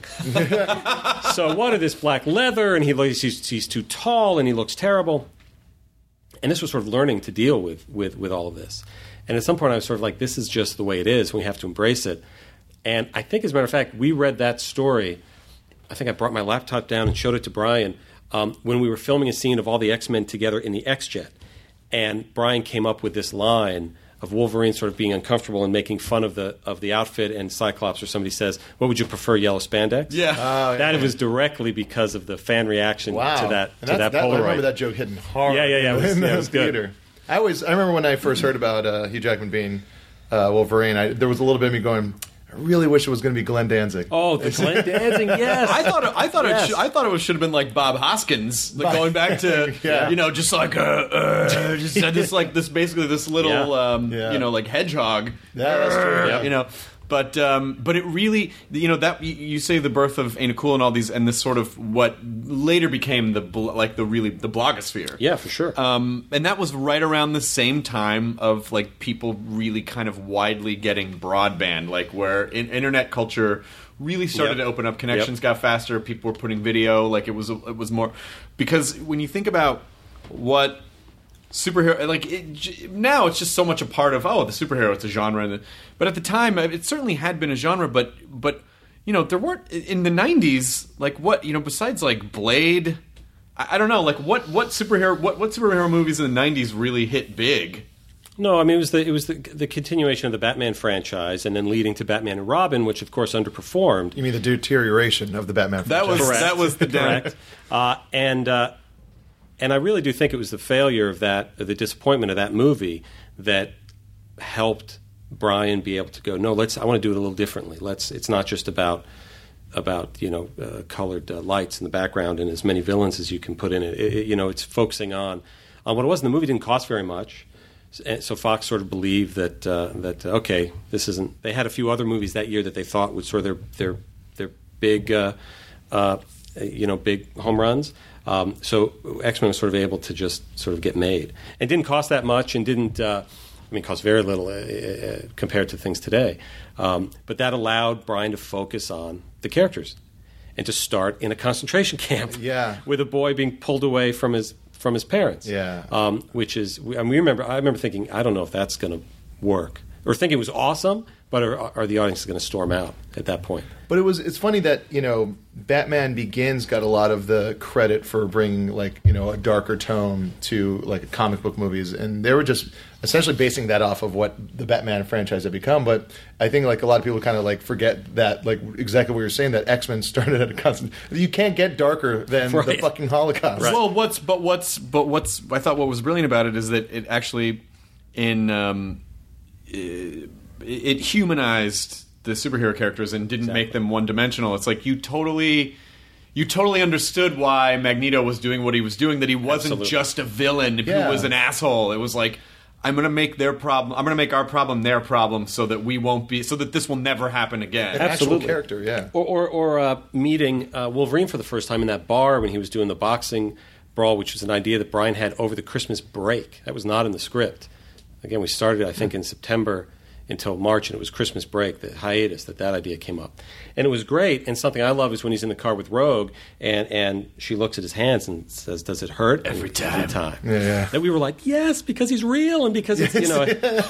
So what is this black leather, and he he's, he's too tall, and he looks terrible. And this was sort of learning to deal with, with, with all of this. And at some point I was sort of like, this is just the way it is. We have to embrace it. And I think, as a matter of fact, we read that story. I think I brought my laptop down and showed it to Bryan um, when we were filming a scene of all the X-Men together in the X-Jet. And Bryan came up with this line of Wolverine sort of being uncomfortable and making fun of the of the outfit, and Cyclops or somebody says, "What would you prefer, yellow spandex?" Yeah. Oh, yeah. That was directly because of the fan reaction Wow. to that And to that's- that Polaroid. I remember that joke hitting hard. Yeah, yeah, yeah, it was- in yeah, it the was good. theater. I always, I remember when I first heard about uh, Hugh Jackman being uh, Wolverine. I, there was a little bit of me going, I really wish it was going to be Glenn Danzig. Oh, the Glenn Danzig, yes. I thought it, I thought Yes. it should, I thought it was, should have been like Bob Hoskins, like going back to Yeah. you know just like uh, uh just uh, this like this basically this little Yeah. um Yeah. you know like hedgehog. Yeah, that's true. Uh, You know. But um, but it really, you know, that you, you say the birth of Ain't It Cool and all these, and this sort of what later became the bl- like the really the blogosphere. Yeah, for sure. Um, and that was right around the same time of like people really kind of widely getting broadband, like where in, internet culture really started Yep. to open up. Connections Yep. got faster. People were putting video. Like it was it was more because when you think about what superhero like it, now it's just so much a part of oh the superhero it's a genre, but at the time it certainly had been a genre, but but you know, there weren't in the nineties. Like what you know, besides like Blade, I, I don't know. Like what what superhero what what superhero movies in the nineties really hit big? No, I mean it was the it was the, the continuation of the Batman franchise, and then leading to Batman and Robin, which of course underperformed. You mean the deterioration of the Batman That franchise? was Correct. that was the Correct. Uh, and uh, and I really do think it was the failure of that, the disappointment of that movie that helped Brian be able to go, no, let's. I want to do it a little differently. Let's. It's not just about about you know uh, colored uh, lights in the background and as many villains as you can put in it. It, it. You know, it's focusing on on what it was. And the movie didn't cost very much. So Fox sort of believed that uh, that uh, okay, this isn't. They had a few other movies that year that they thought would sort of their their their big, uh, uh, you know, big home runs. Um, so X-Men was sort of able to just sort of get made, and didn't cost that much, and didn't. Uh, I mean, cost very little uh, uh, compared to things today. Um, but that allowed Brian to focus on the characters, and to start in a concentration camp. Yeah. With a boy being pulled away from his. From his parents, yeah, um, which is, I mean, we remember. I remember thinking, I don't know if that's going to work, or thinking it was awesome, but are, are the audience going to storm out at that point? But it was. It's funny that you know, Batman Begins got a lot of the credit for bringing like you know a darker tone to like comic book movies, and they were just essentially basing that off of what the Batman franchise had become. But I think like a lot of people kind of like forget that like exactly what you're saying, that X-Men started at a constant. You can't get darker than Right. the fucking Holocaust. Well, what's but what's but what's I thought what was brilliant about it is that it actually in um, it, it humanized the superhero characters and didn't Exactly. make them one dimensional. It's like you totally. You totally understood why Magneto was doing what he was doing. That he wasn't Absolutely. just a villain Yeah. who was an asshole. It was like, I'm going to make their problem. I'm going to make our problem their problem, so that we won't be. So that this will never happen again. An Absolutely. actual character, yeah. Or or, or uh, meeting uh, Wolverine for the first time in that bar when he was doing the boxing brawl, which was an idea that Brian had over the Christmas break. That was not in the script. Again, we started, I think, in September until March, and it was Christmas break, the hiatus, that that idea came up. And it was great, and something I love is when he's in the car with Rogue, and, and she looks at his hands and says, does it hurt? Every And time. Every time. Yeah, yeah. That we were like, yes, because he's real, and because it's, you know...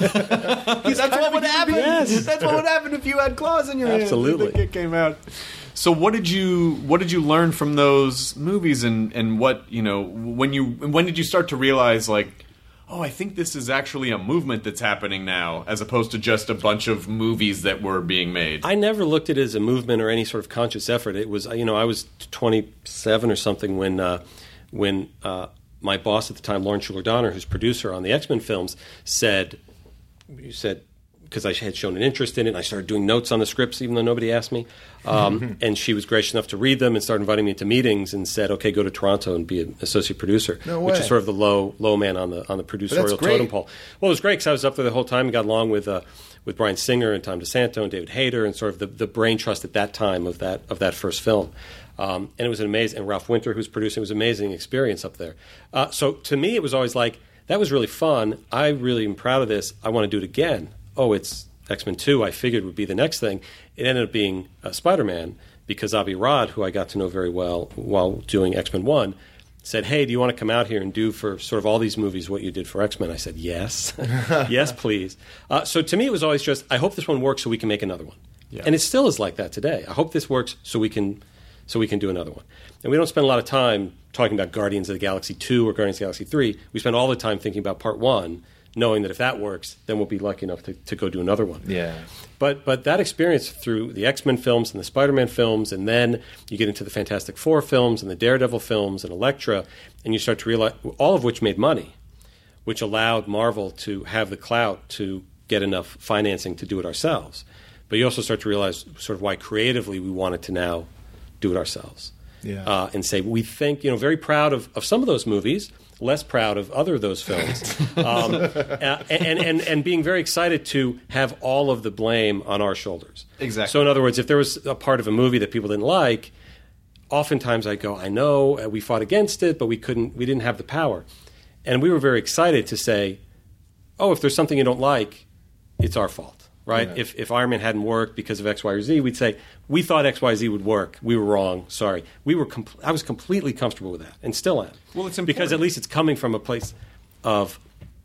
That's what would happen. Yes. That's what would happen if you had claws in your Absolutely. hand. The kid came out. So what did you what did you learn from those movies, and, and what you know when you when did you start to realize like, oh, I think this is actually a movement that's happening now, as opposed to just a bunch of movies that were being made? I never looked at it as a movement or any sort of conscious effort. It was, you know, I was twenty-seven or something when uh, when uh, my boss at the time, Lauren Schuler Donner, who's producer on the X-Men films, said, you said, because I had shown an interest in it, and I started doing notes on the scripts, even though nobody asked me. Um, and she was gracious enough to read them and started inviting me into meetings and said, okay, go to Toronto and be an associate producer, No which way. is sort of the low low man on the on the that's producerial great. totem pole. Well, it was great because I was up there the whole time and got along with uh, with Bryan Singer and Tom DeSanto and David Hayter and sort of the, the brain trust at that time of that of that first film. Um, and it was an amazing, and Ralph Winter, who's producing, it was an amazing experience up there. Uh, so to me, it was always like, that was really fun. I really am proud of this. I want to do it again. Oh, it's X-Men two, I figured would be the next thing. It ended up being uh, Spider-Man because Avi Arad, who I got to know very well while doing X-Men one, said, hey, do you want to come out here and do for sort of all these movies what you did for X-Men? I said, yes. Yes, please. Uh, so to me, it was always just, I hope this one works so we can make another one. Yeah. And it still is like that today. I hope this works so we can so we can do another one. And we don't spend a lot of time talking about Guardians of the Galaxy two or Guardians of the Galaxy three. We spend all the time thinking about part one, knowing that if that works, then we'll be lucky enough to, to go do another one. Yeah. But but that experience through the X-Men films and the Spider-Man films, and then you get into the Fantastic Four films and the Daredevil films and Elektra, and you start to realize, all of which made money, which allowed Marvel to have the clout to get enough financing to do it ourselves. But you also start to realize sort of why creatively we wanted to now do it ourselves. Yeah. Uh, and say, we think, you know, very proud of, of some of those movies, less proud of other of those films, um, uh, and, and, and being very excited to have all of the blame on our shoulders. Exactly. So in other words, if there was a part of a movie that people didn't like, oftentimes I go, I know, uh, we fought against it, but we couldn't, we didn't have the power. And we were very excited to say, oh, if there's something you don't like, it's our fault. Right? Yeah. If if Iron Man hadn't worked because of X, Y, or Z, we'd say, we thought X, Y, Z would work. We were wrong. Sorry. We were. Com- I was completely comfortable with that, and still am. Well, it's because important. at least it's coming from a place of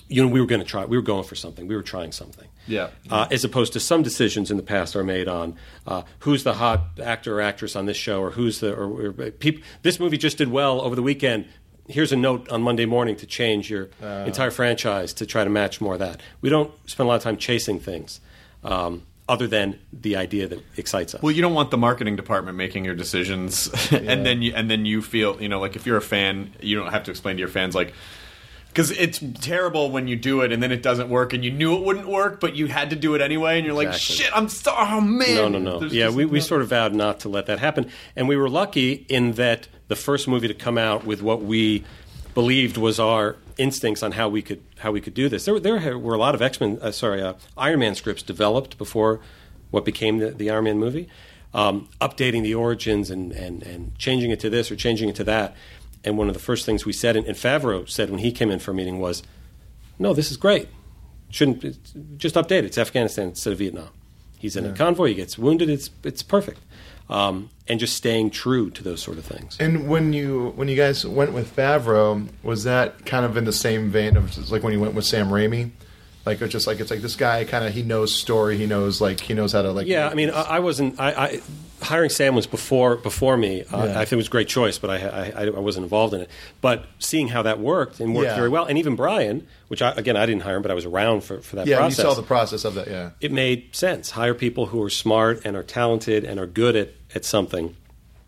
you know, we were going to try. We were going for something. We were trying something. Yeah. Uh, as opposed to some decisions in the past are made on uh, who's the hot actor or actress on this show, or who's the or, or people. This movie just did well over the weekend. Here's a note on Monday morning to change your uh, entire franchise to try to match more of that. We don't spend a lot of time chasing things. Um, other than the idea that excites us. Well, you don't want the marketing department making your decisions, yeah. and then you and then you feel, you know, like if you're a fan, you don't have to explain to your fans, like, because it's terrible when you do it and then it doesn't work, and you knew it wouldn't work, but you had to do it anyway, and you're like, exactly. shit, I'm so, oh man. No, no, no. There's yeah, we, we sort of vowed not to let that happen, and we were lucky in that the first movie to come out with what we believed was our instincts on how we could how we could do this. There, there were a lot of X-Men, uh, sorry, uh, Iron Man scripts developed before what became the, the Iron Man movie, um, updating the origins and, and, and changing it to this or changing it to that. And one of the first things we said, and, and Favreau said when he came in for a meeting was, no, this is great. Shouldn't just update it. It's Afghanistan instead of Vietnam. He's in yeah. a convoy. He gets wounded. It's it's perfect. Um, and just staying true to those sort of things. And when you when you guys went with Favreau, was that kind of in the same vein of just like when you went with Sam Raimi? Like it's just like it's like this guy kind of he knows story, he knows like he knows how to like. Yeah, I mean, I, I wasn't. I, I hiring Sam was before before me. Uh, Yeah. I think it was a great choice, but I, I I wasn't involved in it. But seeing how that worked and worked Yeah. very well, and even Brian, which I, again I didn't hire him, but I was around for, for that Yeah, process. you saw the process of that. Yeah, It made sense. Hire people who are smart and are talented and are good at, at something,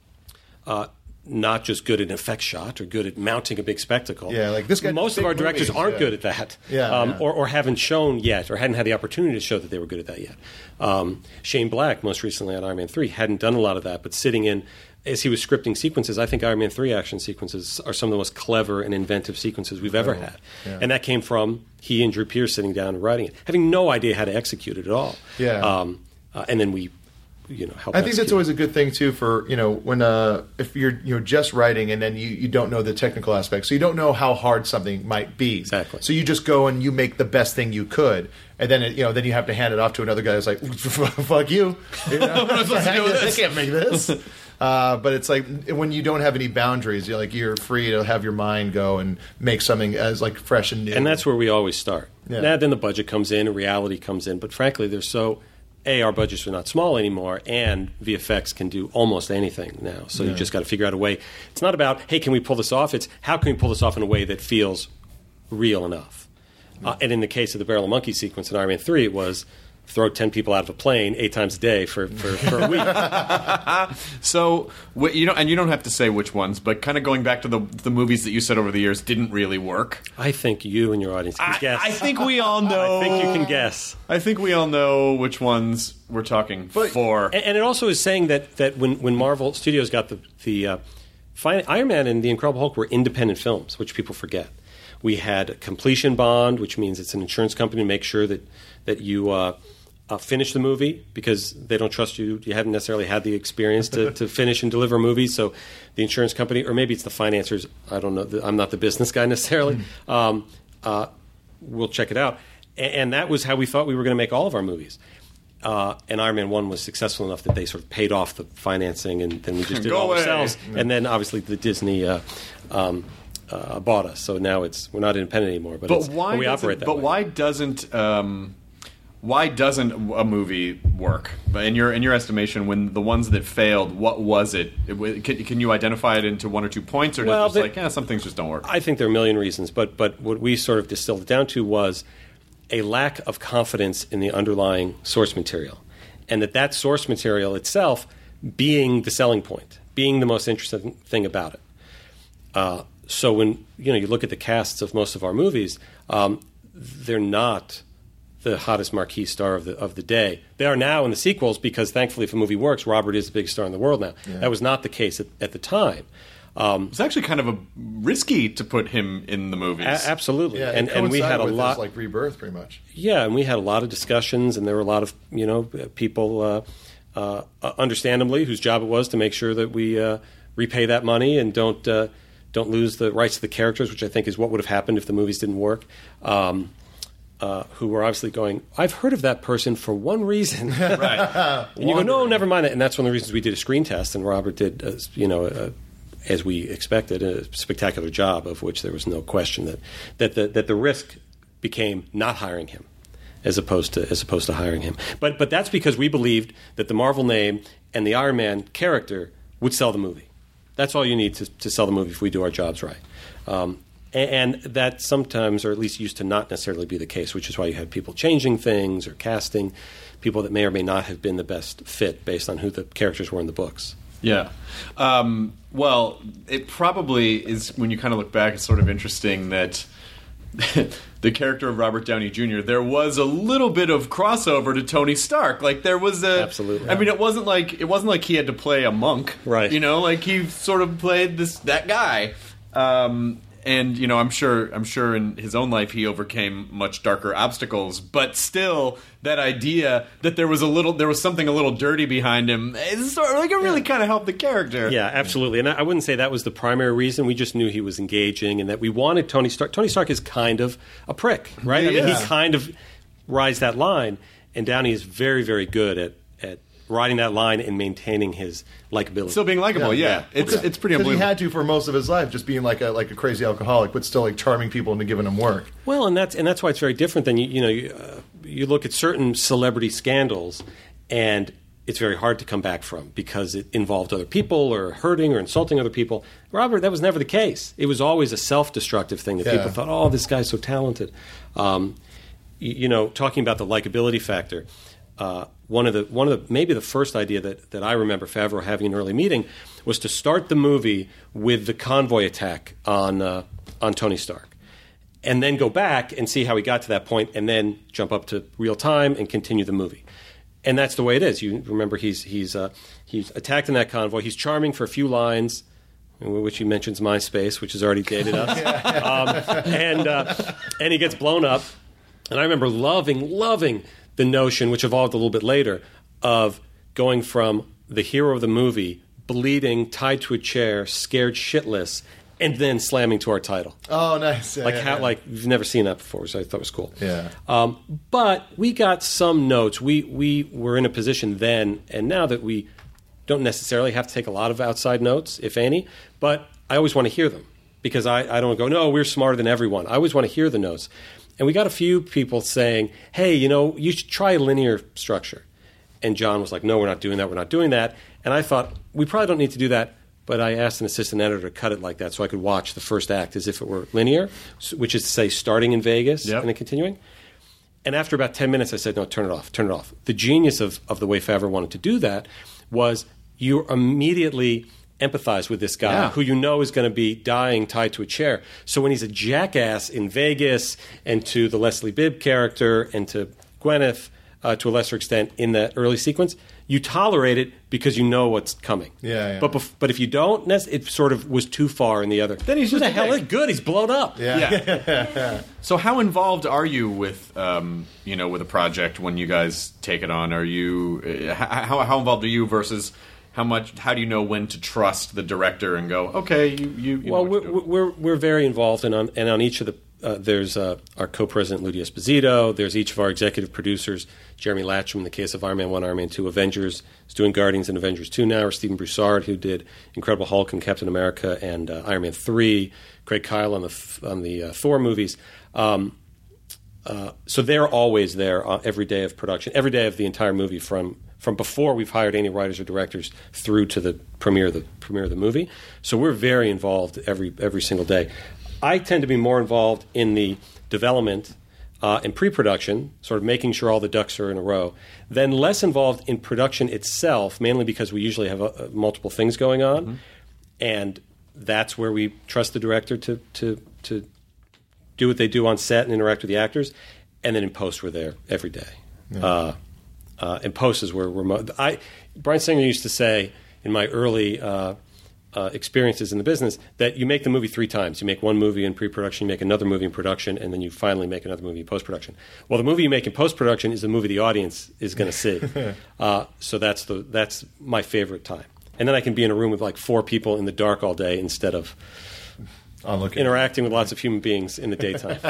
uh, not just good at an effect shot or good at mounting a big spectacle. Yeah, like this guy Most does of big our directors movies, aren't yeah. good at that, Yeah, um, yeah. Or, or haven't shown yet, or hadn't had the opportunity to show that they were good at that yet. Um, Shane Black, most recently on Iron Man three, hadn't done a lot of that, but sitting in as he was scripting sequences, I think Iron Man three action sequences are some of the most clever and inventive sequences we've ever had. yeah. And that came from he and Drew Pearce sitting down and writing it, having no idea how to execute it at all. Yeah. Um, uh, and then we, you know, helped I think that's execute always it. a good thing too for you know when uh, if you're you know just writing and then you, you don't know the technical aspects, so you don't know how hard something might be. Exactly. So you just go and you make the best thing you could, and then it, you know then you have to hand it off to another guy who's like, "Fuck you, you know? What am I supposed to do with I this? can't make this." Uh, but it's like when you don't have any boundaries, you're like you're free to have your mind go and make something as like fresh and new. And that's where we always start. Yeah. Now, then the budget comes in, and reality comes in. But frankly, they're so A, our budgets are not small anymore, and V F X can do almost anything now. So you just got to figure out a way. It's not about, hey, can we pull this off? It's how can we pull this off in a way that feels real enough? Uh, and in the case of the Barrel of Monkey sequence in Iron Man three, it was throw ten people out of a plane eight times a day for, for, for a week. So wh- you know, and you don't have to say which ones, but kind of going back to the the movies that you said over the years didn't really work. I think you and your audience can I, guess. I think we all know. I think you can guess. I think we all know which ones we're talking for. And, and it also is saying that, that when, when Marvel Studios got the, the uh, fin- Iron Man and The Incredible Hulk were independent films, which people forget. We had a completion bond, which means it's an insurance company to make sure that, that you uh, uh, finish the movie because they don't trust you. You haven't necessarily had the experience to, to finish and deliver movies. So the insurance company, or maybe it's the financiers, I don't know. I'm not the business guy necessarily. Mm. Um, uh, we'll check it out. And, and that was how we thought we were going to make all of our movies. Uh, and Iron Man one was successful enough that they sort of paid off the financing, and then we just did it Go all away. ourselves. Yeah. And then obviously the Disney uh, um, uh, bought us, so now it's we're not independent anymore. But, But it's, why? but we doesn't- operate that But way. why doesn't? Um, why doesn't a movie work? But in your in your estimation, when the ones that failed, what was it? it wa- can, can you identify it into one or two points, or Well, just the- like, yeah, some things just don't work? I think there are a million reasons, but but what we sort of distilled it down to was a lack of confidence in the underlying source material, and that that source material itself being the selling point, being the most interesting thing about it. Uh, so when you know you look at the casts of most of our movies, um, they're not the hottest marquee star of the of the day. They are now in the sequels because thankfully, if a movie works, Robert is the biggest star in the world now. Yeah. That was not the case at, at the time. Um, It's actually kind of a risky to put him in the movies. a- absolutely, Yeah, and it and we had a coincided with lot his, like rebirth, pretty much. Yeah, and we had a lot of discussions, and there were a lot of you know people, uh, uh, understandably, whose job it was to make sure that we uh, repay that money and don't uh, don't lose the rights to the characters, which I think is what would have happened if the movies didn't work. Um, uh, who were obviously going, I've heard of that person for one reason, Right. and you go, no, never mind it. And that's one of the reasons we did a screen test, and Robert did, uh, you know. Uh, as we expected, a spectacular job of which there was no question that that the, that the risk became not hiring him as opposed to as opposed to hiring him. But but that's because we believed that the Marvel name and the Iron Man character would sell the movie. That's all you need to, to sell the movie if we do our jobs right. Um, and, and that sometimes, or at least used to not necessarily be the case, which is why you had people changing things or casting people that may or may not have been the best fit based on who the characters were in the books. Yeah. Um, well, it probably is, when you kind of look back, it's sort of interesting that the character of Robert Downey Junior, there was a little bit of crossover to Tony Stark. Like there was a Absolutely. I mean, it wasn't like it wasn't like he had to play a monk, right? You know, like he sort of played this that guy. Um, and you know, I'm sure I'm sure in his own life he overcame much darker obstacles, but still that idea that there was a little there was something a little dirty behind him, it's sort of like it really yeah. kind of helped the character. Yeah, absolutely. And I wouldn't say that was the primary reason. We just knew he was engaging and that we wanted Tony Stark. Tony Stark is kind of a prick, right? Yeah. I mean, he kind of rides that line, and Downey is very, very good at at riding that line and maintaining his likability. Still being likable, yeah. Yeah. yeah. It's Okay. it's pretty Because he unbelievable. had to for most of his life, just being like a like a crazy alcoholic, but still like charming people into giving them work. Well, and that's and that's why it's very different than you you know you, uh, you look at certain celebrity scandals, and it's very hard to come back from because it involved other people or hurting or insulting other people. Robert, that was never the case. It was always a self-destructive thing that Yeah. people thought, oh, this guy's so talented. Um, you, you know, talking about the likability factor. Uh, one of the one of the maybe the first idea that, that I remember Favreau having in an early meeting was to start the movie with the convoy attack on uh, on Tony Stark, and then go back and see how he got to that point, and then jump up to real time and continue the movie. And that's the way it is. You remember he's he's uh, he's attacked in that convoy. He's charming for a few lines, in which he mentions MySpace, which has already dated us, um, and uh, and he gets blown up. And I remember loving loving. the notion, which evolved a little bit later, of going from the hero of the movie bleeding, tied to a chair, scared shitless, and then slamming to our title. Oh, nice! Yeah, like yeah, how, yeah. like you've never seen that before, so I thought it was cool. Yeah. Um, but we got some notes. We we were in a position then, and now that we don't necessarily have to take a lot of outside notes, if any. But I always want to hear them because I, I don't go, no, we're smarter than everyone. I always want to hear the notes. And we got a few people saying, hey, you know, you should try a linear structure. And John was like, no, we're not doing that. We're not doing that. And I thought, we probably don't need to do that. But I asked an assistant editor to cut it like that so I could watch the first act as if it were linear, which is to say starting in Vegas Yep. and then continuing. And after about ten minutes, I said, no, turn it off, turn it off. The genius of, of the way Favreau wanted to do that was you immediately empathize with this guy Yeah. who you know is going to be dying tied to a chair. So when he's a jackass in Vegas, and to the Leslie Bibb character, and to Gwyneth uh, to a lesser extent in that early sequence, you tolerate it because you know what's coming. Yeah, yeah. But bef- but if you don't, it sort of was too far in the other. Then he's Who just the a hell dick. is good? He's blown up. Yeah. Yeah. So how involved are you with, um, you know, with a project when you guys take it on? Are you uh, how how involved are you versus how much? How do you know when to trust the director and go, okay, you you? you Well, know what to we're, do. we're we're very involved, and on and on each of the uh, there's uh, our co-president Ludi Esposito. There's each of our executive producers, Jeremy Latcham in the case of Iron Man One, Iron Man Two, Avengers. He's doing Guardians and Avengers Two now. Or Stephen Broussard, who did Incredible Hulk and Captain America and uh, Iron Man Three. Craig Kyle on the on the uh, Thor movies. Um, uh, so they're always there uh, every day of production, every day of the entire movie, from from before we've hired any writers or directors through to the premiere of the premiere of the movie. So we're very involved every every single day. I tend to be more involved in the development uh, and pre-production, sort of making sure all the ducks are in a row, then less involved in production itself, mainly because we usually have uh, multiple things going on, mm-hmm. and that's where we trust the director to to to do what they do on set and interact with the actors, and then in post we're there every day. Yeah. Uh, uh, in post is where we're. Mo- I Bryan Singer used to say in my early uh, uh, experiences in the business that you make the movie three times. You make one movie in pre-production, you make another movie in production, and then you finally make another movie in post-production. Well, the movie you make in post-production is the movie the audience is going to see. uh, so that's the that's my favorite time. And then I can be in a room with like four people in the dark all day instead of interacting with lots of human beings in the daytime.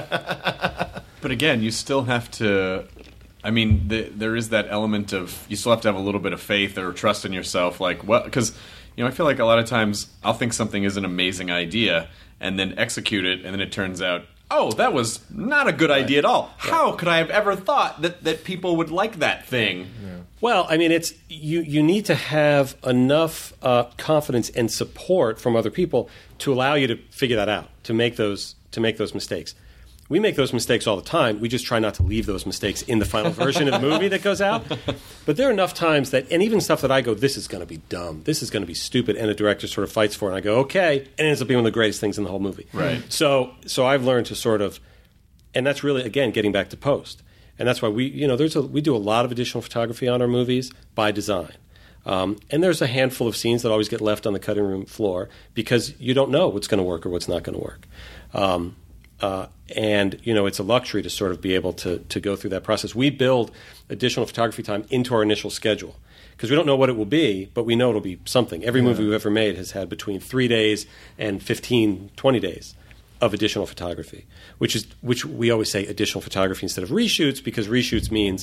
But again, you still have to. I mean, the, there is that element of you still have to have a little bit of faith or trust in yourself. Like, well, because you know, I feel like a lot of times I'll think something is an amazing idea and then execute it, and then it turns out oh, that was not a good idea at all. How could I have ever thought that, that people would like that thing? Well, I mean, it's you. You need to have enough uh, confidence and support from other people to allow you to figure that out, to make those to make those mistakes. We make those mistakes all the time. We just try not to leave those mistakes in the final version of the movie that goes out. But there are enough times that, and even stuff that I go, this is going to be dumb, this is going to be stupid, and the director sort of fights for it, and I go, okay, and it ends up being one of the greatest things in the whole movie. Right. So, so I've learned to sort of, and that's really, again, getting back to post. And that's why we, you know, there's a, we do a lot of additional photography on our movies by design. Um, and there's a handful of scenes that always get left on the cutting room floor because you don't know what's going to work or what's not going to work. Um, uh, and, you know, it's a luxury to sort of be able to, to go through that process. We build additional photography time into our initial schedule because we don't know what it will be, but we know it'll be something. Every movie we've ever made has had between three days and fifteen, twenty days of additional photography, which is which we always say additional photography instead of reshoots because reshoots means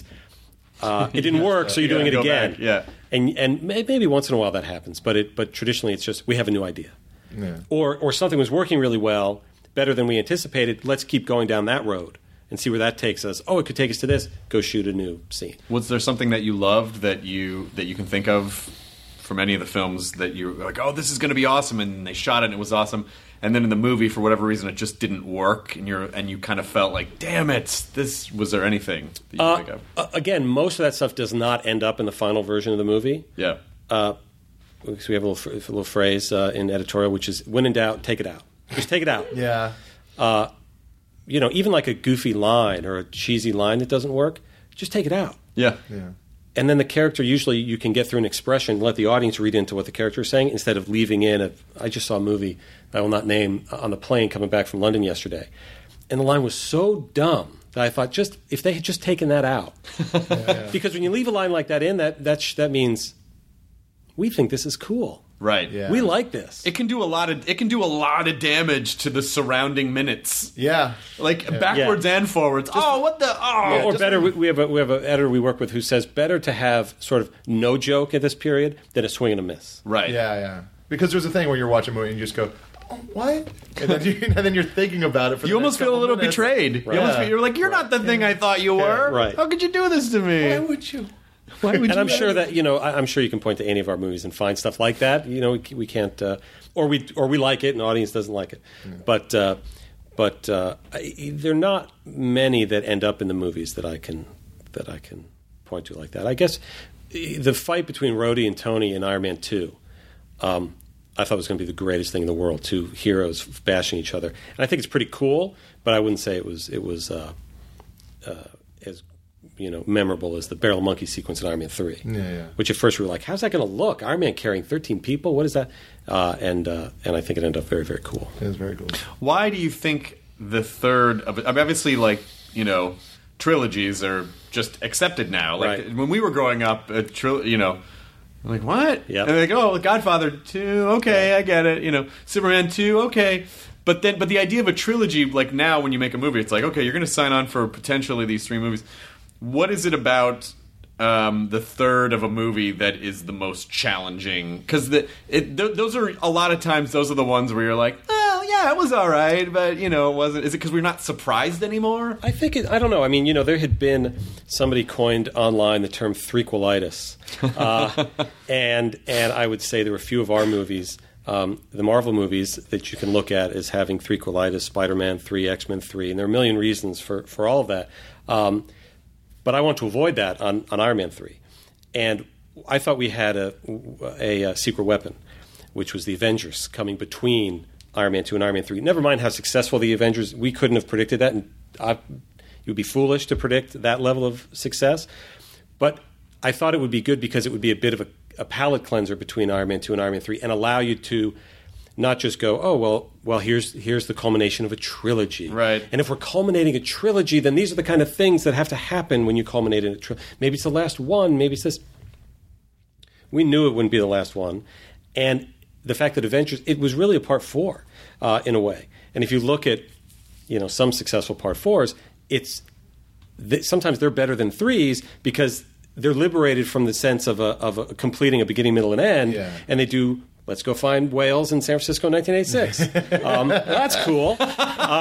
uh, it didn't work, so you're Yeah, doing it go again. back, yeah. And and maybe once in a while that happens, but it but traditionally it's just we have a new idea, Yeah. or or something was working really well, better than we anticipated. Let's keep going down that road and see where that takes us. Oh, it could take us to this. Go shoot a new scene. Was there something that you loved that you that you can think of from any of the films that you were like, oh, this is going to be awesome, and they shot it and it was awesome, and then in the movie for whatever reason it just didn't work, and you're and you kind of felt like, damn it, this was there anything that you Uh, think of? uh, again, most of that stuff does not end up in the final version of the movie. Yeah. Uh, so we have a little, a little phrase uh, in editorial, which is, when in doubt, take it out. Just take it out. Yeah. Uh, you know, even like a goofy line or a cheesy line that doesn't work, just take it out. Yeah. Yeah. And then the character, usually you can get through an expression, let the audience read into what the character is saying instead of leaving in a, I just saw a movie I will not name on the plane coming back from London yesterday. And the line was so dumb that I thought, just if they had just taken that out. Yeah. Because when you leave a line like that in, that that, sh- that means we think this is cool. Right. Yeah. We like this. It can do a lot of it can do a lot of damage to the surrounding minutes. Yeah. Like backwards and forwards. oh, what the oh or just- better, we, we have a, we have an editor we work with who says better to have sort of no joke at this period than a swing and a miss. Right. Yeah, yeah. Because there's a thing where you're watching a movie and you just go, oh, what? And then, you, and then you're thinking about it for You the almost next feel a couple little minutes. betrayed. Right. You almost Yeah. feel, you're like, you're not the thing I thought you were. Right. How could you do this to me? Why would you? Why would And you I'm do sure that? that, you know, I, I'm sure you can point to any of our movies and find stuff like that. You know, we, we can't, uh, or we or we like it and the audience doesn't like it. But uh, but uh, I, there are not many that end up in the movies that I can that I can point to like that. I guess the fight between Rhodey and Tony in Iron Man two, um, I thought was going to be the greatest thing in the world. Two heroes bashing each other, and I think it's pretty cool. But I wouldn't say it was it was uh, uh, as you know, memorable as the barrel monkey sequence in Iron Man three. Yeah, yeah. Which at first we were like, how's that going to look? Iron Man carrying thirteen people? What is that? Uh, and uh, and I think it ended up very, very cool. It was very cool. Why do you think the third of it? I mean, obviously, like, you know, trilogies are just accepted now. Like, Right. when we were growing up, a tri- you know, I'm like, what? Yep. And they're like, oh, Godfather two, okay, I get it. You know, Superman two, okay. But then, but the idea of a trilogy, like now when you make a movie, it's like, okay, you're going to sign on for potentially these three movies. What is it about um, the third of a movie that is the most challenging? Because th- those are a lot of times those are the ones where you're like, oh yeah, it was all right, but you know, it wasn't. Is it because we're not surprised anymore? I think it, I don't know. I mean, you know, there had been somebody coined online the term threequelitis, uh, and and I would say there were a few of our movies, um, the Marvel movies, that you can look at as having threequelitis: Spider-Man three, X-Men three, and there are a million reasons for for all of that. Um, But I want to avoid that on, on Iron Man three. And I thought we had a, a, a secret weapon, which was the Avengers coming between Iron Man two and Iron Man three. Never mind how successful the Avengers, we couldn't have predicted that. And I, it would be foolish to predict that level of success. But I thought it would be good because it would be a bit of a, a palate cleanser between Iron Man two and Iron Man three and allow you to not just go, oh, well, well, here's here's the culmination of a trilogy. Right. And if we're culminating a trilogy, then these are the kind of things that have to happen when you culminate in a trilogy. Maybe it's the last one. Maybe it's this. We knew it wouldn't be the last one. And the fact that Avengers, it was really a part four uh, in a way. And if you look at, you know, some successful part fours, it's th- sometimes they're better than threes because they're liberated from the sense of a, of a completing a beginning, middle, and end, Yeah. and they do let's go find whales in San Francisco in nineteen eighty-six. um, that's cool. Uh,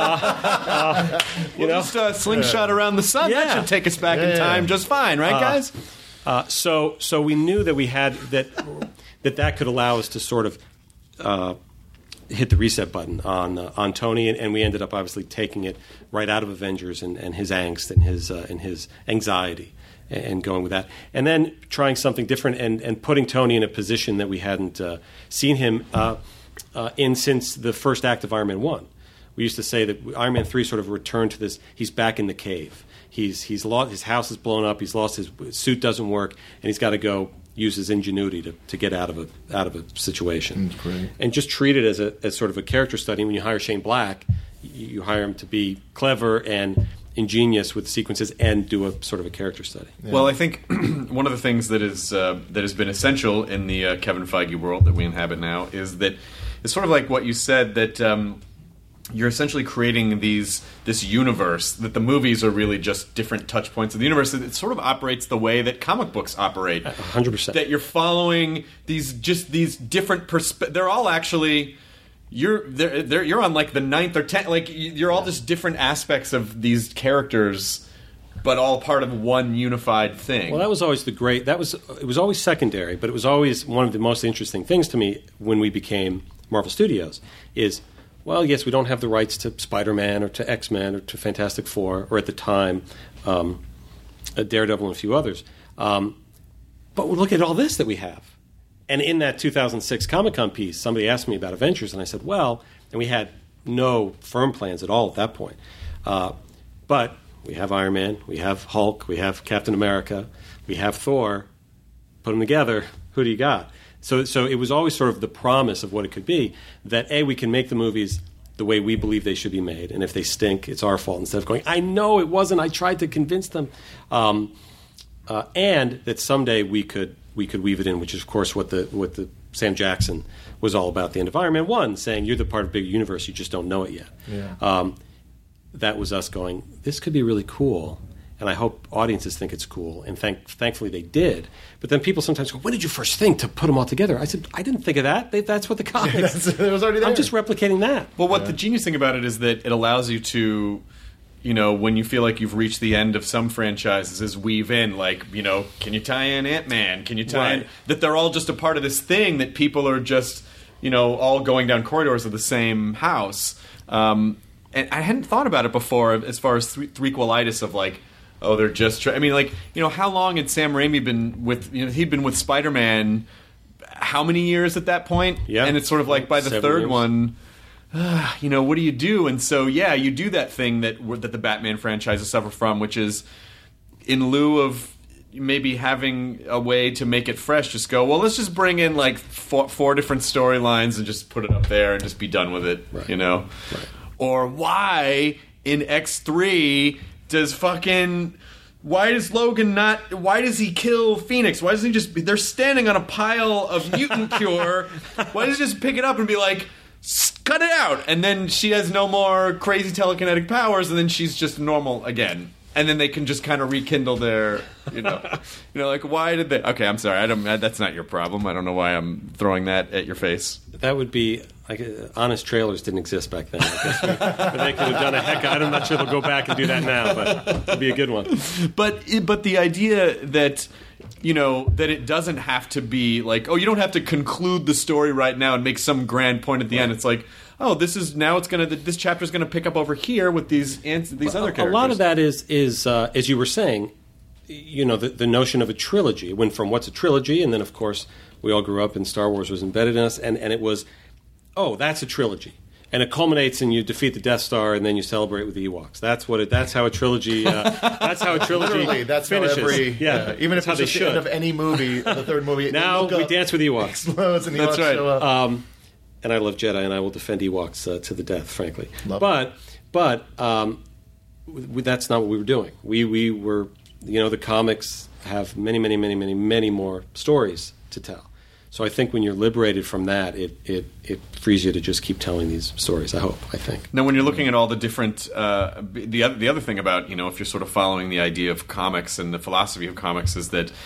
uh, you we'll know, just uh, slingshot yeah. around the sun. Yeah. That should take us back yeah, in time yeah. just fine, right, uh, guys? Uh, so, so we knew that we had that that that could allow us to sort of uh, hit the reset button on uh, on Tony, and, and we ended up obviously taking it right out of Avengers and, and his angst and his uh, and his anxiety, and, and going with that, and then trying something different and, and putting Tony in a position that we hadn't uh, seen him uh, uh, in since the first act of Iron Man one. We used to say that Iron Man three sort of returned to this. He's back in the cave. He's he's lost his house is blown up. He's lost his suit doesn't work, and he's got to go use his ingenuity to, to get out of a out of a situation. That's great. And just treat it as a as sort of a character study. When you hire Shane Black, you, you hire him to be clever and ingenious with sequences and do a sort of a character study. Yeah. Well, I think one of the things that is uh, that has been essential in the uh, Kevin Feige world that we inhabit now is that it's sort of like what you said that. Um, You're essentially creating these this universe that the movies are really just different touch points of the universe. It sort of operates the way that comic books operate. one hundred percent. That you're following these just these different perspe- they're all actually you're they're, they're, you're on like the ninth or tenth, like you're all just different aspects of these characters, but all part of one unified thing. Well, that was always the great. That was it was always secondary, but it was always one of the most interesting things to me when we became Marvel Studios is. Well, yes, we don't have the rights to Spider-Man or to X-Men or to Fantastic Four, or at the time, um, Daredevil and a few others. Um, but look at all this that we have. And in that two thousand six Comic-Con piece, somebody asked me about Avengers, and I said, well, and we had no firm plans at all at that point. Uh, but we have Iron Man, we have Hulk, we have Captain America, we have Thor. Put them together, who do you got? So, so it was always sort of the promise of what it could be, that, A, we can make the movies the way we believe they should be made, and if they stink, it's our fault, instead of going, I know it wasn't, I tried to convince them. Um, uh, and that someday we could we could weave it in, which is, of course, what the what the Sam Jackson was all about at the end of Iron Man one, saying, you're the part of a big universe, you just don't know it yet. Yeah. Um, that was us going, this could be really cool. And I hope audiences think it's cool, and thank, thankfully they did. But then people sometimes go, when did you first think to put them all together? I said, I didn't think of that. They, that's what the comics... Yeah, that's, it was already there. I'm just replicating that. Well, what yeah. the genius thing about it is that it allows you to, you know, when you feel like you've reached the end of some franchises, is weave in, like, you know, can you tie in Ant-Man? Can you tie right. in... That they're all just a part of this thing that people are just, you know, all going down corridors of the same house. Um, and I hadn't thought about it before as far as th- threequelitis of, like, oh, they're just... Tra- I mean, like, you know, how long had Sam Raimi been with... You know, he'd been with Spider-Man how many years at that point? Yeah. And it's sort of like by the Seven third years. one, uh, you know, what do you do? And so, yeah, you do that thing that that the Batman franchises suffer from, which is in lieu of maybe having a way to make it fresh, just go, well, let's just bring in like four, four different storylines and just put it up there and just be done with it, right. you know? Right. Or why in X three... Does fucking... Why does Logan not... Why does he kill Phoenix? Why doesn't he just... They're standing on a pile of mutant cure. Why does he just pick it up and be like, cut it out? And then she has no more crazy telekinetic powers, and then she's just normal again. And then they can just kind of rekindle their... You know, you know, like, why did they... Okay, I'm sorry. I don't. That's not your problem. I don't know why I'm throwing that at your face. That would be... Like, uh, honest trailers didn't exist back then. I guess we, but they could have done a heck. I'm not sure they'll go back and do that now, but it'd be a good one. But but the idea that you know that it doesn't have to be like, oh, you don't have to conclude the story right now and make some grand point at the right. end. It's like, oh, this is now it's gonna this chapter's gonna pick up over here with these these well, other characters. A lot of that is is uh, as you were saying, you know, the, the notion of a trilogy. It went from what's a trilogy, and then of course we all grew up and Star Wars was embedded in us, and, and it was. Oh, that's a trilogy, and it culminates in you defeat the Death Star, and then you celebrate with the Ewoks. That's what it. That's how a trilogy. Uh, that's how a trilogy. Literally, that's finishes. how every. Yeah, uh, even if that's it's just the end of any movie, the third movie. Now we up, dance with Ewoks. Explodes and that's Ewoks right. show up. Um, and I love Jedi, and I will defend Ewoks uh, to the death, frankly. Love but but um, we, that's not what we were doing. We we were, you know, the comics have many many many many many more stories to tell. So I think when you're liberated from that, it, it, it frees you to just keep telling these stories, I hope, I think. Now, when you're looking at all the different... Uh, the, other, the other thing about, you know, if you're sort of following the idea of comics and the philosophy of comics is that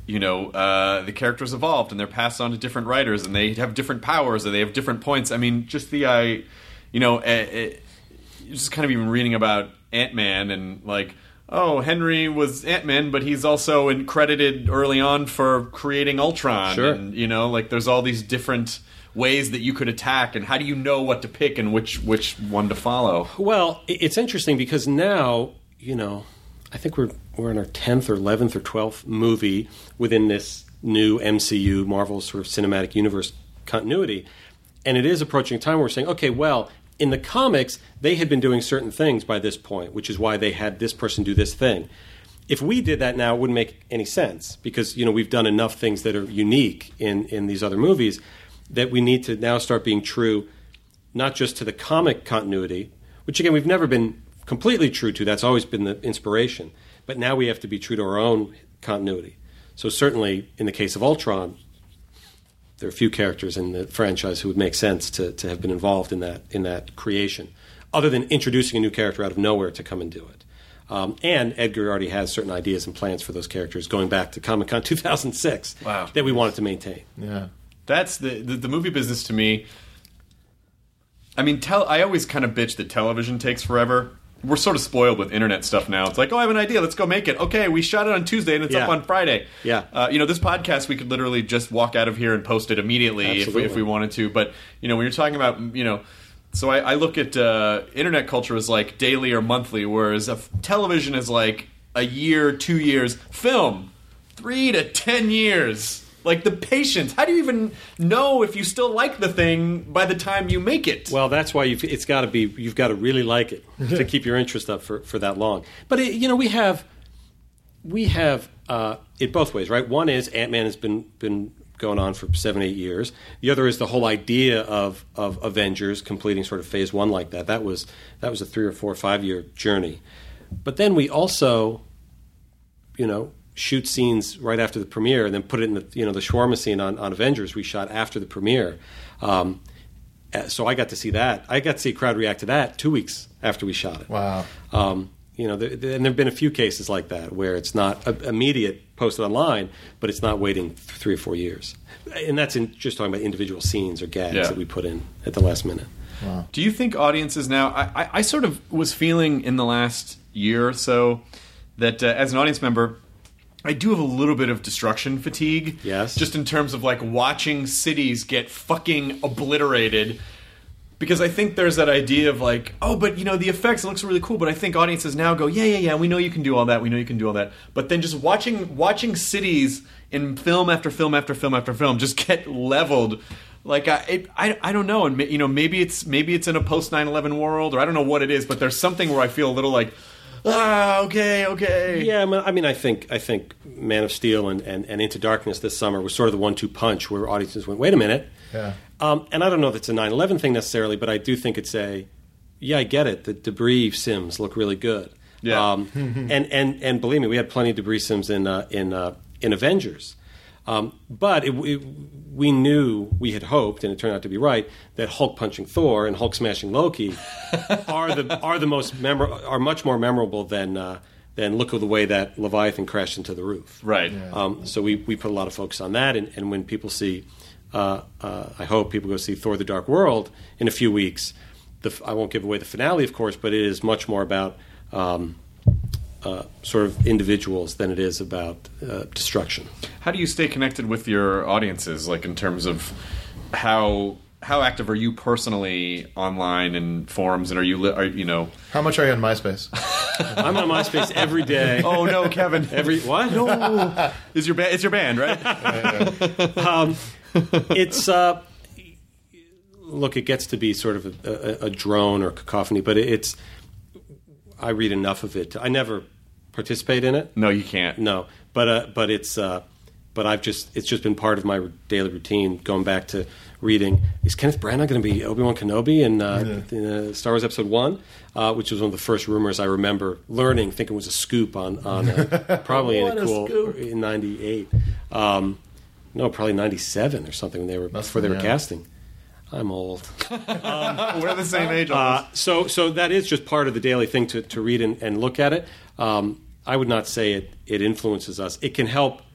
you know, uh, the characters evolved and they're passed on to different writers and they have different powers or they have different points. I mean, just the, I, you know, it, it, just kind of even reading about Ant-Man and like, oh, Henry was Ant-Man, but he's also in, credited early on for creating Ultron. Sure. And, you know, like there's all these different ways that you could attack, and how do you know what to pick and which which one to follow? Well, it's interesting because now, you know, I think we're we're in our tenth or eleventh or twelfth movie within this new M C U, Marvel sort of cinematic universe continuity, and it is approaching a time where we're saying, okay, well, in the comics, they had been doing certain things by this point, which is why they had this person do this thing. If we did that now, it wouldn't make any sense because, you know, we've done enough things that are unique in, in these other movies that we need to now start being true not just to the comic continuity, which, again, we've never been completely true to. That's always been the inspiration. But now we have to be true to our own continuity. So certainly, in the case of Ultron, there are a few characters in the franchise who would make sense to, to have been involved in that in that creation, other than introducing a new character out of nowhere to come and do it. Um, and Edgar already has certain ideas and plans for those characters going back to Comic-Con two thousand six wow. that we wanted to maintain. Yeah. That's the, the the movie business to me. I mean, tel- I always kind of bitch that television takes forever. We're sort of spoiled with internet stuff now. It's like, oh, I have an idea. Let's go make it. Okay, we shot it on Tuesday and it's yeah. up on Friday. Yeah. Uh, you know, this podcast, we could literally just walk out of here and post it immediately if we, if we wanted to. But, you know, when you're talking about, you know, so I, I look at uh, internet culture as like daily or monthly, whereas a f- television is like a year, two years. Film, three to ten years. Like the patience. How do you even know if you still like the thing by the time you make it? Well, that's why you've, it's got to be. You've got to really like it to keep your interest up for, for that long. But it, you know, we have we have uh, it both ways, right? One is Ant-Man has been been going on for seven, eight years. The other is the whole idea of of Avengers completing sort of phase one like that. That was that was a three or four, five year journey. But then we also, you know, shoot scenes right after the premiere and then put it in the, you know, the shawarma scene on, on Avengers we shot after the premiere. Um, so I got to see that. I got to see a crowd react to that two weeks after we shot it. Wow. Um, you know, there, there, and there have been a few cases like that where it's not a, immediate posted online, but it's not waiting three or four years. And that's in, just talking about individual scenes or gags yeah. that we put in at the last minute. Wow. Do you think audiences now... I, I, I sort of was feeling in the last year or so that uh, as an audience member... I do have a little bit of destruction fatigue. Yes. Just in terms of, like, watching cities get fucking obliterated. Because I think there's that idea of, like, oh, but, you know, the effects, it looks really cool. But I think audiences now go, yeah, yeah, yeah, we know you can do all that. We know you can do all that. But then just watching watching cities in film after film after film after film just get leveled. Like, I, it, I, I don't know. And, you know, maybe it's maybe it's in a post nine eleven world. Or I don't know what it is. But there's something where I feel a little like... Ah, okay, okay. Yeah, I mean, I think I think Man of Steel and, and, and Into Darkness this summer was sort of the one two punch where audiences went, wait a minute. Yeah. Um, and I don't know if it's a nine eleven thing necessarily, but I do think it's a, yeah, I get it. The debris sims look really good. Yeah. Um, and, and, and believe me, we had plenty of debris sims in uh, in uh, in Avengers. Um, but it, it, we knew, we had hoped, and it turned out to be right, that Hulk punching Thor and Hulk smashing Loki are the are the most memor- are much more memorable than uh, than look at the way that Leviathan crashed into the roof. Right. Yeah. Um, so we, we put a lot of focus on that, and, and when people see, uh, uh, I hope people go see Thor: The Dark World in a few weeks. The, I won't give away the finale, of course, but it is much more about um, uh, sort of individuals than it is about uh, destruction. How do you stay connected with your audiences, like in terms of how how active are you personally online and forums, and are you li- are you know How much are you on MySpace? I'm on MySpace every day. Oh no, Kevin! Every what? No, is your ba- it's your band, right? um, it's uh, look, it gets to be sort of a, a, a drone or cacophony, but it's. I read enough of it. I never participate in it. No, you can't. No, but uh, but it's uh, but I've just it's just been part of my daily routine. Going back to reading, is Kenneth Branagh going to be Obi-Wan Kenobi in, uh, yeah. in uh, Star Wars Episode One, uh, which was one of the first rumors I remember learning, thinking was a scoop on on uh, probably in a cool scoop. in ninety-eight. Um, no, probably ninety-seven or something when they were Must before be, they were yeah. casting. I'm old. um, We're the same age. Uh, so, so that is just part of the daily thing to, to read and, and look at it. Um, I would not say it, it influences us. It can help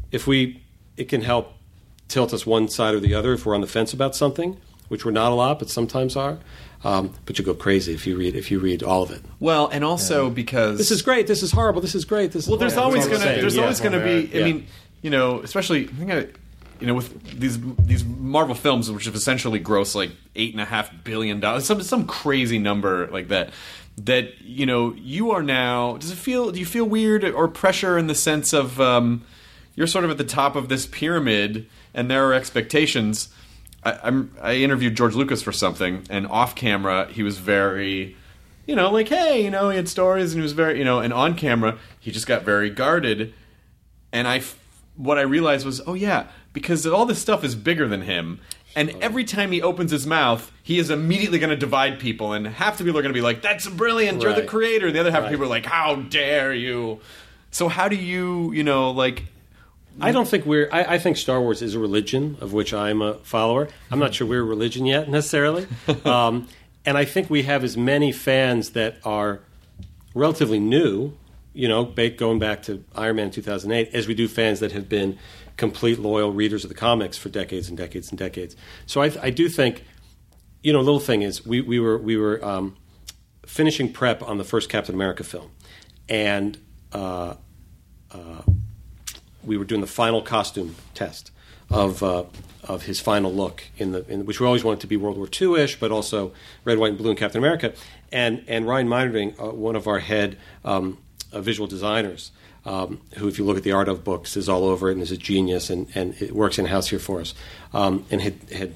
if we, it can help tilt us one side or the other if we're on the fence about something, which we're not a lot, but sometimes are. Um, but you go crazy if you read if you read all of it. Well, and also yeah. because this is great, this is horrible, this is great. This is well, there's horrible. always going to there's yeah. always going to be. I yeah. mean, you know, especially I think I, you know with these these Marvel films, which have essentially grossed like eight and a half billion dollars, some some crazy number like that. That you know, you are now. Does it feel? Do you feel weird or pressure in the sense of um, you're sort of at the top of this pyramid, and there are expectations. I, I'm, I interviewed George Lucas for something, and off camera he was very, you know, like, hey, you know, he had stories, and he was very, you know, and on camera he just got very guarded. And I, what I realized was, oh yeah, because all this stuff is bigger than him, and every time he opens his mouth, he is immediately going to divide people, and half the people are going to be like, that's brilliant, you're right. the creator, and the other half right. of people are like, how dare you? So how do you, you know, like. I don't think we're. I, I think Star Wars is a religion of which I'm a follower. I'm not sure we're a religion yet necessarily, um, and I think we have as many fans that are relatively new, you know, going back to Iron Man in two thousand eight, as we do fans that have been complete loyal readers of the comics for decades and decades and decades. So I, I do think, you know, a little thing is we we were we were um, finishing prep on the first Captain America film, and. Uh, uh, we were doing the final costume test of uh, of his final look in the in, which we always wanted to be World War Two-ish, but also red, white, and blue in Captain America. And and Ryan Meinerding, uh, one of our head um, uh, visual designers, um, who, if you look at the Art of books, is all over it and is a genius and, and it works in house here for us, um, and had had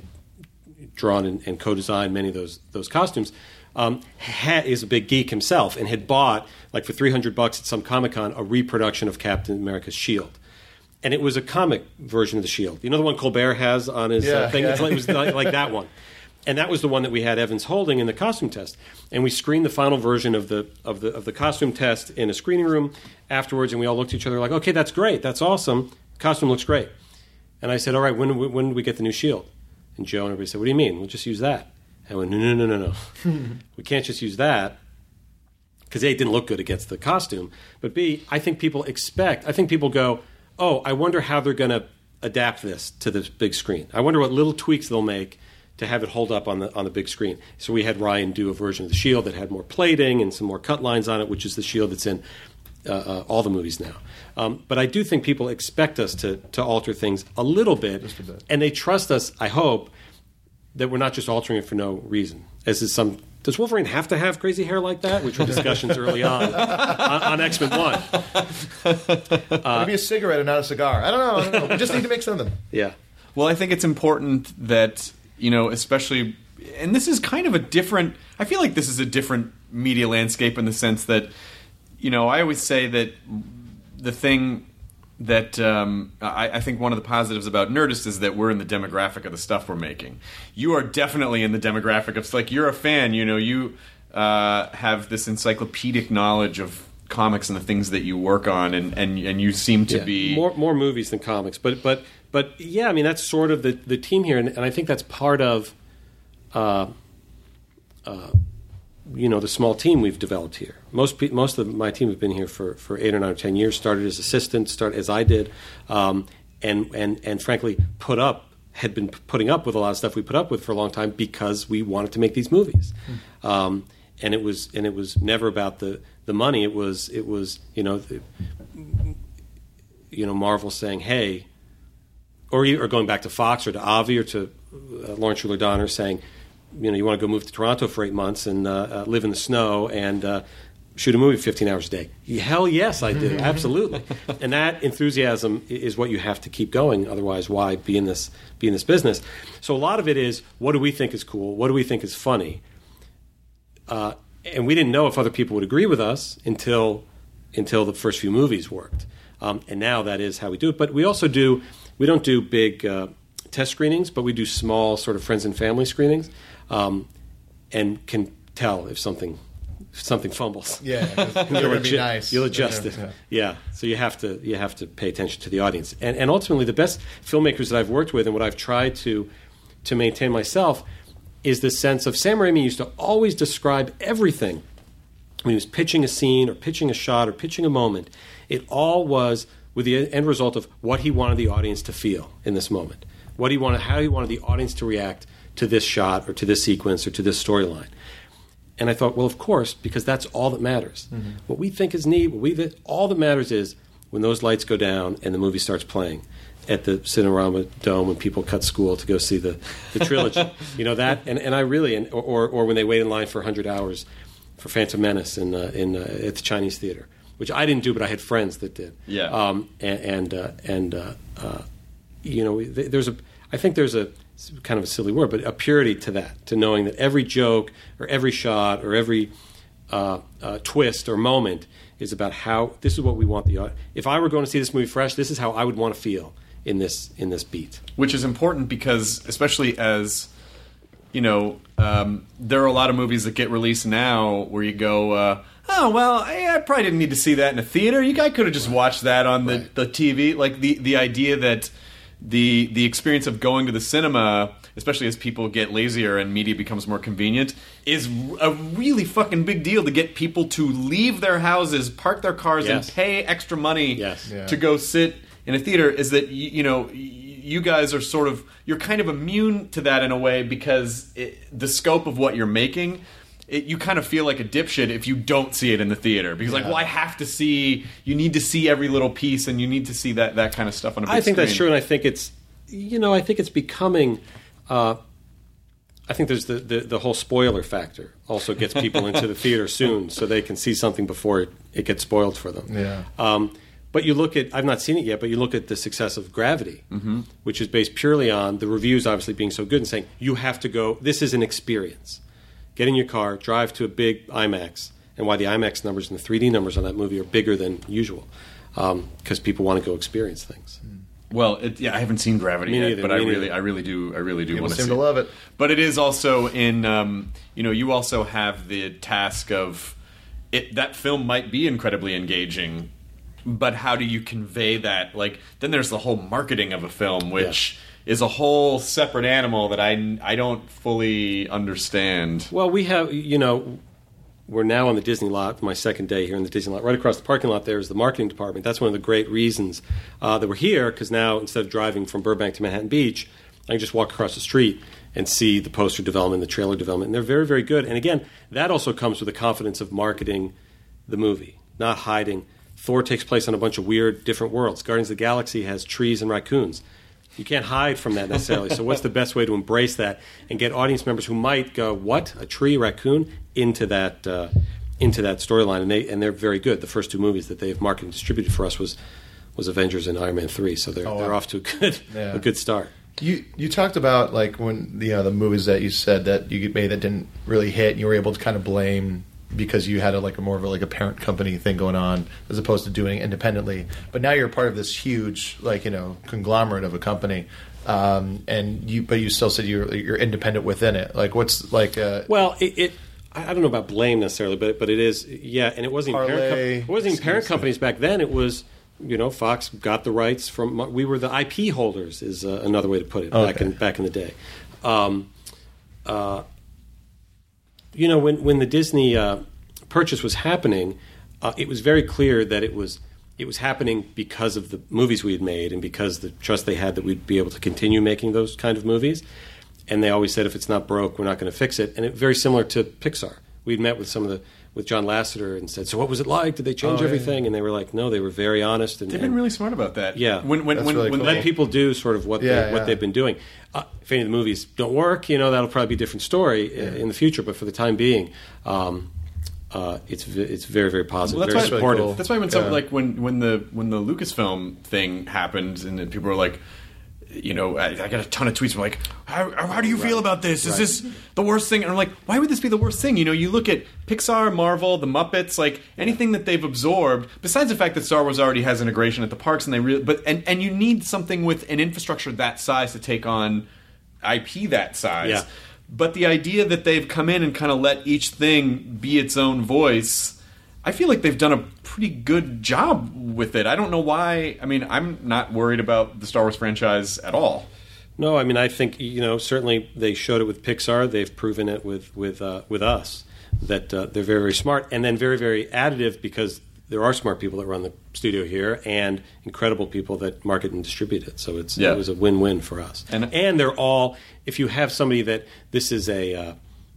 drawn and, and co-designed many of those those costumes. Um, ha- is a big geek himself and had bought, like for three hundred bucks at some Comic-Con, a reproduction of Captain America's shield. And it was a comic version of the shield. You know the one Colbert has on his yeah, uh, thing? Yeah. It's like, it was like, like that one. And that was the one that we had Evans holding in the costume test. And we screened the final version of the of the of the costume test in a screening room afterwards, and we all looked at each other like, okay, that's great, that's awesome. Costume looks great. And I said, all right, when when do we get the new shield? And Joe and everybody said, what do you mean? We'll just use that. I went, no, no, no, no, no. We can't just use that. Because A, it didn't look good against the costume. But B, I think people expect, I think people go, oh, I wonder how they're going to adapt this to the big screen. I wonder what little tweaks they'll make to have it hold up on the on the big screen. So we had Ryan do a version of the shield that had more plating and some more cut lines on it, which is the shield that's in uh, uh, all the movies now. Um, but I do think people expect us to to alter things a little bit, Just a bit. And they trust us, I hope, that we're not just altering it for no reason. As is some. Does Wolverine have to have crazy hair like that? Which were discussions early on on, on X-Men one. Uh, Maybe a cigarette and not a cigar. I don't know. I don't know. We just need to make something. Yeah. Well, I think it's important that, you know, especially, and this is kind of a different, I feel like this is a different media landscape in the sense that, you know, I always say that the thing that um, I, I think one of the positives about Nerdist is that we're in the demographic of the stuff we're making. You are definitely in the demographic of, like, you're a fan, you know, you uh, have this encyclopedic knowledge of comics and the things that you work on, and, and, and you seem to yeah. be... More more movies than comics. But, but, but yeah, I mean, that's sort of the, the team here, and, and I think that's part of, uh, uh, you know, the small team we've developed here. Most pe- most of my team have been here for, for eight or nine or ten years, started as assistants, started as I did, um, and, and, and frankly put up, had been p- putting up with a lot of stuff we put up with for a long time because we wanted to make these movies. Mm. Um, and it was and it was never about the, the money. It was it was you know the, you know Marvel saying, hey, or or going back to Fox or to Avi or to uh, Lawrence Schuler Donner saying, you know, you want to go move to Toronto for eight months and uh, uh, live in the snow and uh, shoot a movie fifteen hours a day. Hell yes, I do, absolutely. And that enthusiasm is what you have to keep going. Otherwise, why be in this be in this business? So a lot of it is, what do we think is cool? What do we think is funny? Uh, and we didn't know if other people would agree with us until until the first few movies worked. Um, and now that is how we do it. But we also do we don't do big uh, test screenings, but we do small sort of friends and family screenings. Um, and can tell if something if something fumbles. Yeah, you're going to be nice. You'll adjust yeah, it. Yeah. yeah, so you have to you have to pay attention to the audience. And, and ultimately, the best filmmakers that I've worked with and what I've tried to to maintain myself is this sense of Sam Raimi used to always describe everything when he was pitching a scene or pitching a shot or pitching a moment. It all was with the end result of what he wanted the audience to feel in this moment, what he wanted, how he wanted the audience to react to this shot or to this sequence or to this storyline. And I thought, well, of course, because that's all that matters. Mm-hmm. What we think is neat, what we all that matters is when those lights go down and the movie starts playing at the Cinerama Dome when people cut school to go see the, the trilogy. You know that, and, and I really, and, or or when they wait in line for one hundred hours for Phantom Menace in uh, in uh, at the Chinese theater, which I didn't do, but I had friends that did. Yeah. Um, and and uh, and uh, uh, you know, there's a, I think there's a kind of a silly word, but a purity to that, to knowing that every joke or every shot or every uh, uh, twist or moment is about how this is what we want the. If I were going to see this movie fresh, this is how I would want to feel in this in this beat. Which is important because, especially as you know, um, there are a lot of movies that get released now where you go, uh, oh well, I, I probably didn't need to see that in a theater. You guys could have just right. watched that on the, right. the T V. Like the the idea that the the experience of going to the cinema, especially as people get lazier and media becomes more convenient, is a really fucking big deal to get people to leave their houses, park their cars, yes. and pay extra money yes. yeah. to go sit in a theater. Is that, you, you know, you guys are sort of, you're kind of immune to that in a way because it, the scope of what you're making, it, you kind of feel like a dipshit if you don't see it in the theater because, yeah. like, well, I have to see. You need to see every little piece, and you need to see that that kind of stuff on a big I think screen. that's true, and I think it's, you know, I think it's becoming. Uh, I think there's the, the the whole spoiler factor also gets people into the theater soon, so they can see something before it, it gets spoiled for them. Yeah. Um, but you look at, I've not seen it yet, but you look at the success of Gravity, mm-hmm. which is based purely on the reviews obviously being so good and saying you have to go. This is an experience. Get in your car, drive to a big IMAX, and why the IMAX numbers and the three D numbers on that movie are bigger than usual, because um, people want to go experience things. Well, it, yeah, I haven't seen Gravity Me yet, neither, but me I neither. really, I really do, I really do People want to seem see to love it. But it is also in, um, you know, you also have the task of it. That film might be incredibly engaging, but how do you convey that? Like, then there's the whole marketing of a film, which yeah. is a whole separate animal that I, I don't fully understand. Well, we have, you know, we're now on the Disney lot, my second day here in the Disney lot. Right across the parking lot there is the marketing department. That's one of the great reasons uh, that we're here, because now instead of driving from Burbank to Manhattan Beach, I can just walk across the street and see the poster development, the trailer development. And they're very, very good. And again, that also comes with the confidence of marketing the movie, not hiding. Thor takes place on a bunch of weird, different worlds. Guardians of the Galaxy has trees and raccoons. You can't hide from that necessarily. So what's the best way to embrace that and get audience members who might go, what, a tree, raccoon, into that uh, into that storyline? And, they, and they're very good. The first two movies that they've marketed and distributed for us was was Avengers and Iron Man three. So they're, oh, they're wow. off to a good, yeah. a good start. You you talked about like when you know the movies that you said that you made that didn't really hit, and you were able to kind of blame because you had a, like a more of a, like a parent company thing going on as opposed to doing it independently. But now you're part of this huge like you know conglomerate of a company, um, and you but you still said you're you're independent within it. Like what's like uh, well it. it I don't know about blame necessarily, but but it is, yeah, and it wasn't even parent, com- it wasn't even parent companies back then. It was, you know, Fox got the rights from, we were the I P holders is uh, another way to put it, okay. back in back in the day. Um, uh, you know, when when the Disney uh, purchase was happening, uh, it was very clear that it was it was happening because of the movies we had made and because the trust they had that we'd be able to continue making those kind of movies. And they always said, if it's not broke, we're not going to fix it. And it very similar to Pixar. We'd met with some of the with John Lasseter and said, so what was it like? Did they change oh, everything? Yeah. And they were like, no, they were very honest. And, They've been and, really smart about that. Yeah. When when That's when, really when cool. let people do sort of what yeah, they, what yeah. they've been doing. Uh, if any of the movies don't work, you know, that'll probably be a different story yeah. in the future. But for the time being, um, uh, it's it's very very positive, well, that's very why, supportive. Really cool. That's why when something Yeah. like when when the when the Lucasfilm thing happened and then people were like, you know, I, I got a ton of tweets were like, how, how do you Right. feel about this? Is Right. this the worst thing? And I'm like, why would this be the worst thing? You know, you look at Pixar, Marvel, the Muppets, like anything that they've absorbed, besides the fact that Star Wars already has integration at the parks and they really, but, and, and you need something with an infrastructure that size to take on I P that size. Yeah. But the idea that they've come in and kind of let each thing be its own voice, I feel like they've done a pretty good job with it. I don't know why. I mean, I'm not worried about the Star Wars franchise at all. No, I mean, I think, you know, certainly they showed it with Pixar. They've proven it with with uh, with us that uh, they're very, very smart and then very, very additive because there are smart people that run the studio here and incredible people that market and distribute it. So it's Yeah. it was a win-win for us. And- And they're all, if you have somebody that this is a, uh,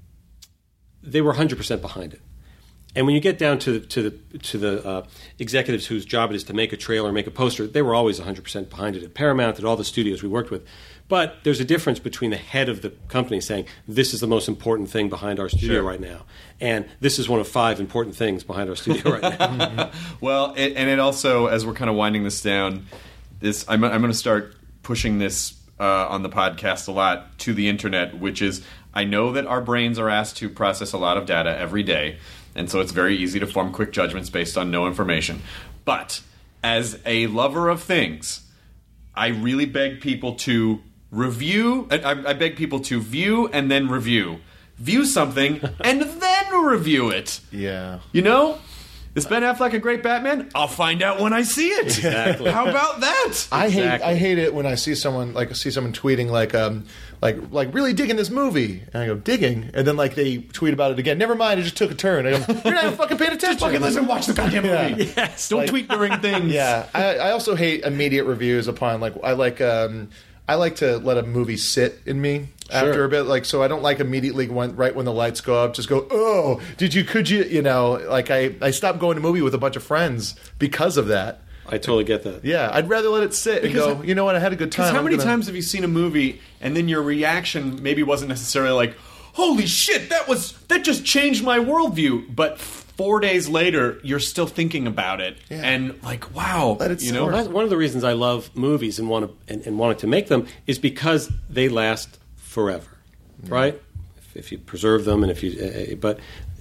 they were one hundred percent behind it. And when you get down to to the to the uh, executives whose job it is to make a trailer, make a poster, they were always one hundred percent behind it at Paramount, at all the studios we worked with. But there's a difference between the head of the company saying, this is the most important thing behind our studio Sure. right now, and this is one of five important things behind our studio right now. Well, it, and it also, as we're kind of winding this down, this I'm, I'm going to start pushing this uh, on the podcast a lot to the internet, which is I know that our brains are asked to process a lot of data every day, and so it's very easy to form quick judgments based on no information. But as a lover of things, I really beg people to review. I, I beg people to view and then review. View something and then review it. Yeah. You know? Is Ben Affleck a great Batman? I'll find out when I see it. Exactly. How about that? I hate Exactly. I hate it when I see someone like see someone tweeting like um like like really digging this movie, and I go digging, and then like they tweet about it again. Never mind, it just took a turn. I go, you're not even fucking paying attention. Fucking listen, watch the goddamn movie. Yeah. Yes. Don't Like- tweet during things. Yeah, I, I also hate immediate reviews upon like I like um I like to let a movie sit in me after a bit, like so I don't like immediately when right when the lights go up, just go, oh, did you could you you know like I I stopped going to movie with a bunch of friends because of that. I totally get that. Yeah, I'd rather let it sit and Because- go, you know what, I had a good time. Because how I'm many gonna- times have you seen a movie and then your reaction maybe wasn't necessarily like, holy shit, that was that just changed my worldview, but four days later you're still thinking about it Yeah. and like, wow, Let it you know? soak. That's one of the reasons I love movies and want to and, and wanted to make them is because they last forever, right? If, if you preserve them and if you, uh, but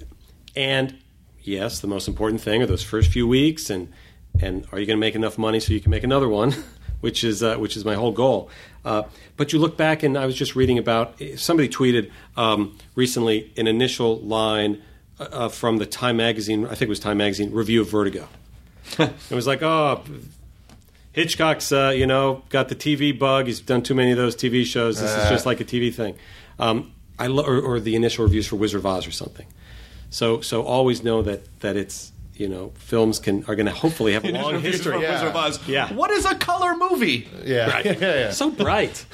and yes, the most important thing are those first few weeks and and are you going to make enough money so you can make another one, which is uh, which is my whole goal. Uh, but you look back and I was just reading about somebody tweeted um, recently an initial line uh, from the Time magazine, I think it was Time magazine review of Vertigo. It was like, oh, Hitchcock's, uh, you know, got the T V bug. He's done too many of those T V shows. This is just like a T V thing. Um, I lo- or, or the initial reviews for Wizard of Oz or something. So, so always know that that it's you know films can are going to hopefully have a long Reviews history. from Yeah. Wizard of Oz. Yeah. What is a color movie? Yeah, Right. yeah, yeah. So bright.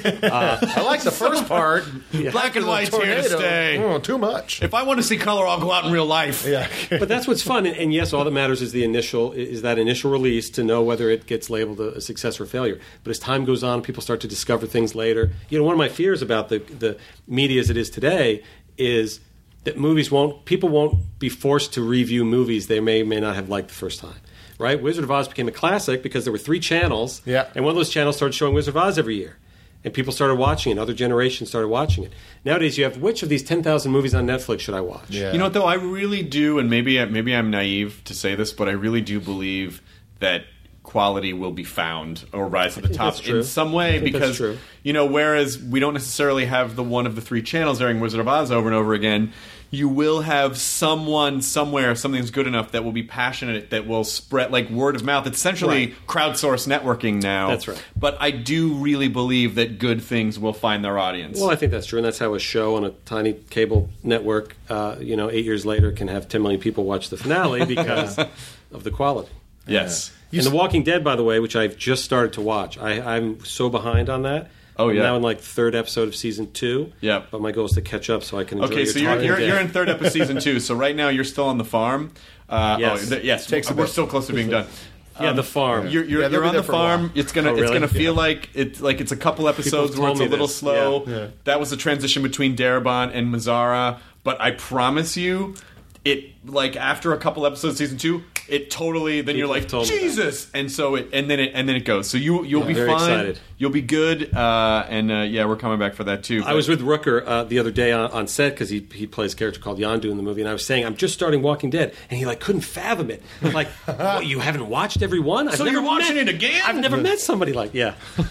I like the first part. Black and white's here to Tornado. stay. Oh, too much. If I want to see color, I'll go out in real life. Yeah. But that's what's fun. And, and yes, all that matters is the initial is that initial release to know whether it gets labeled a, a success or a failure. But as time goes on, people start to discover things later. You know, one of my fears about the the media as it is today is that movies won't people won't be forced to review movies they may may not have liked the first time. Right? Wizard of Oz became a classic because there were three channels, Yeah. and one of those channels started showing Wizard of Oz every year. And people started watching it. Other generations started watching it. Nowadays, you have which of these ten thousand movies on Netflix should I watch? Yeah. You know what, though? I really do, and maybe maybe I'm naive to say this, but I really do believe that quality will be found or rise to the think top that's true. in some way I think that's because, true. you know, whereas we don't necessarily have the one of the three channels airing Wizard of Oz over and over again, you will have someone somewhere, something's good enough that will be passionate, that will spread like word of mouth. It's essentially Right. crowdsourced networking now. That's right. But I do really believe that good things will find their audience. Well, I think that's true, and that's how a show on a tiny cable network, uh, you know, eight years later can have ten million people watch the finale because of the quality. yes. And The Walking Dead, by the way, which I've just started to watch, I, I'm so behind on that. Oh, I'm yeah. now in like third episode of season two. Yep. But my goal is to catch up so I can enjoy Okay, your so you're Talking you're, Dead. you're in third episode season two. So right now you're still on the farm. Uh, Yes. Oh, th- yes. Takes a we're bit. still close to being done. Yeah, the farm. You're you're, Yeah, they'll you're be on there the for a while. farm. It's gonna Oh, it's really? gonna feel Yeah. like it's like it's a couple episodes People where told it's a me little this. slow. Yeah. Yeah. That was the transition between Darabont and Mazzara. But I promise you, it like after a couple episodes of season two, it totally then you're People like have told me that. Jesus, and so it and then it and then it goes. So you you'll be very fine. excited. You'll be good. Uh, and uh, yeah, we're coming back for that too. I was with Rooker uh, the other day on, on set because he he plays a character called Yondu in the movie, and I was saying I'm just starting Walking Dead, and he like couldn't fathom it. I'm like, what, you haven't watched every one? I've So never you're watching met- it again? I've never met somebody like yeah.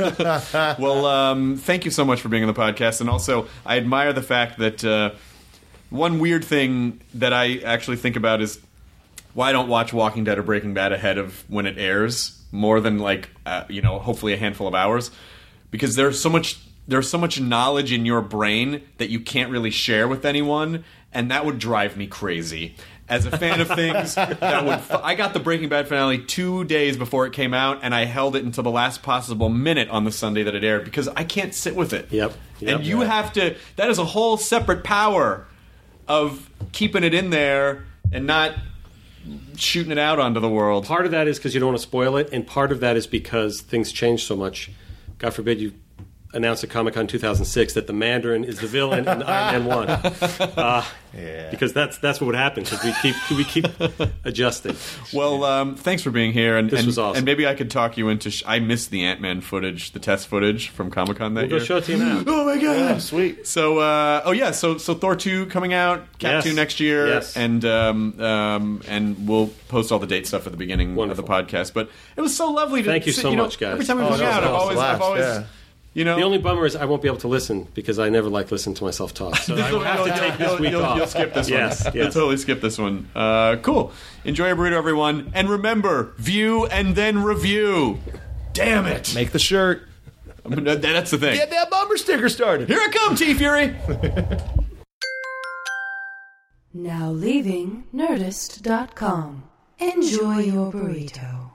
Well, um, thank you so much for being on the podcast, and also I admire the fact that uh, one weird thing that I actually think about is why I don't watch Walking Dead or Breaking Bad ahead of when it airs more than like uh, you know hopefully a handful of hours, because there's so much there's so much knowledge in your brain that you can't really share with anyone, and that would drive me crazy. as a fan of things that would. F- I got the Breaking Bad finale two days before it came out, and I held it until the last possible minute on the Sunday that it aired because I can't sit with it. Yep. yep and you right. have to. That is a whole separate power of keeping it in there and not shooting it out onto the world. Part of that is because you don't want to spoil it, and part of that is because things change so much. God forbid you announced at Comic-Con two thousand six that the Mandarin is the villain in Iron Man one. Uh, yeah. Because that's that's what would happen, because we keep we keep adjusting. Well, um, thanks for being here. And, this and, was awesome. And maybe I could talk you into... Sh- I missed the Ant-Man footage, the test footage from Comic-Con that we'll year. Go show it to you now. Oh, my God. Yeah, sweet. So, uh, oh, yeah, so so Thor two coming out, Cap yes. two next year. Yes. And, um, um, and we'll post all the date stuff at the beginning Wonderful. of the podcast. But it was so lovely to... Thank you sit, so you know, much, guys. Every time we Oh, hung no, out, no, I've it's always... blast, I've always yeah. You know, the only bummer is I won't be able to listen because I never like listening to myself talk. So I will have to take this you'll, week you'll, off. You'll skip this yes, one. Yes. You'll totally skip this one. Uh, cool. Enjoy your burrito, everyone. And remember, view and then review. Damn it. Make the shirt. That's the thing. Get that bumper sticker started. Here I come, T-Fury. Now leaving Nerdist dot com. Enjoy your burrito.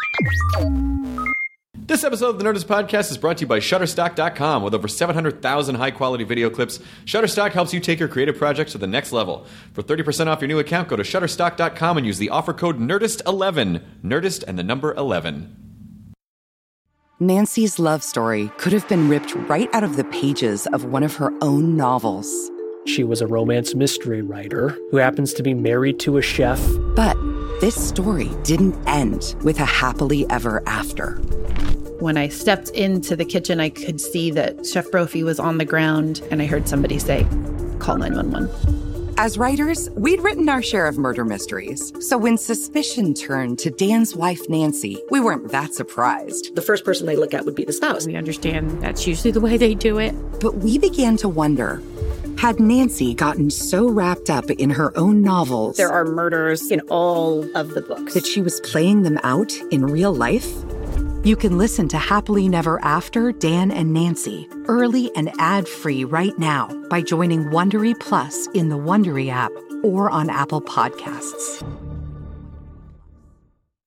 This episode of the Nerdist Podcast is brought to you by Shutterstock dot com. With over seven hundred thousand high-quality video clips, Shutterstock helps you take your creative projects to the next level. For thirty percent off your new account, go to Shutterstock dot com and use the offer code Nerdist eleven. Nerdist and the number eleven. Nancy's love story could have been ripped right out of the pages of one of her own novels. She was a romance mystery writer who happens to be married to a chef. But this story didn't end with a happily ever after. When I stepped into the kitchen, I could see that Chef Brophy was on the ground, and I heard somebody say, call nine one one. As writers, we'd written our share of murder mysteries. So when suspicion turned to Dan's wife, Nancy, we weren't that surprised. The first person they look at would be the spouse. We understand that's usually the way they do it. But we began to wonder, had Nancy gotten so wrapped up in her own novels... There are murders in all of the books. ...that she was playing them out in real life? You can listen to Happily Never After, Dan and Nancy, early and ad-free right now by joining Wondery Plus in the Wondery app or on Apple Podcasts.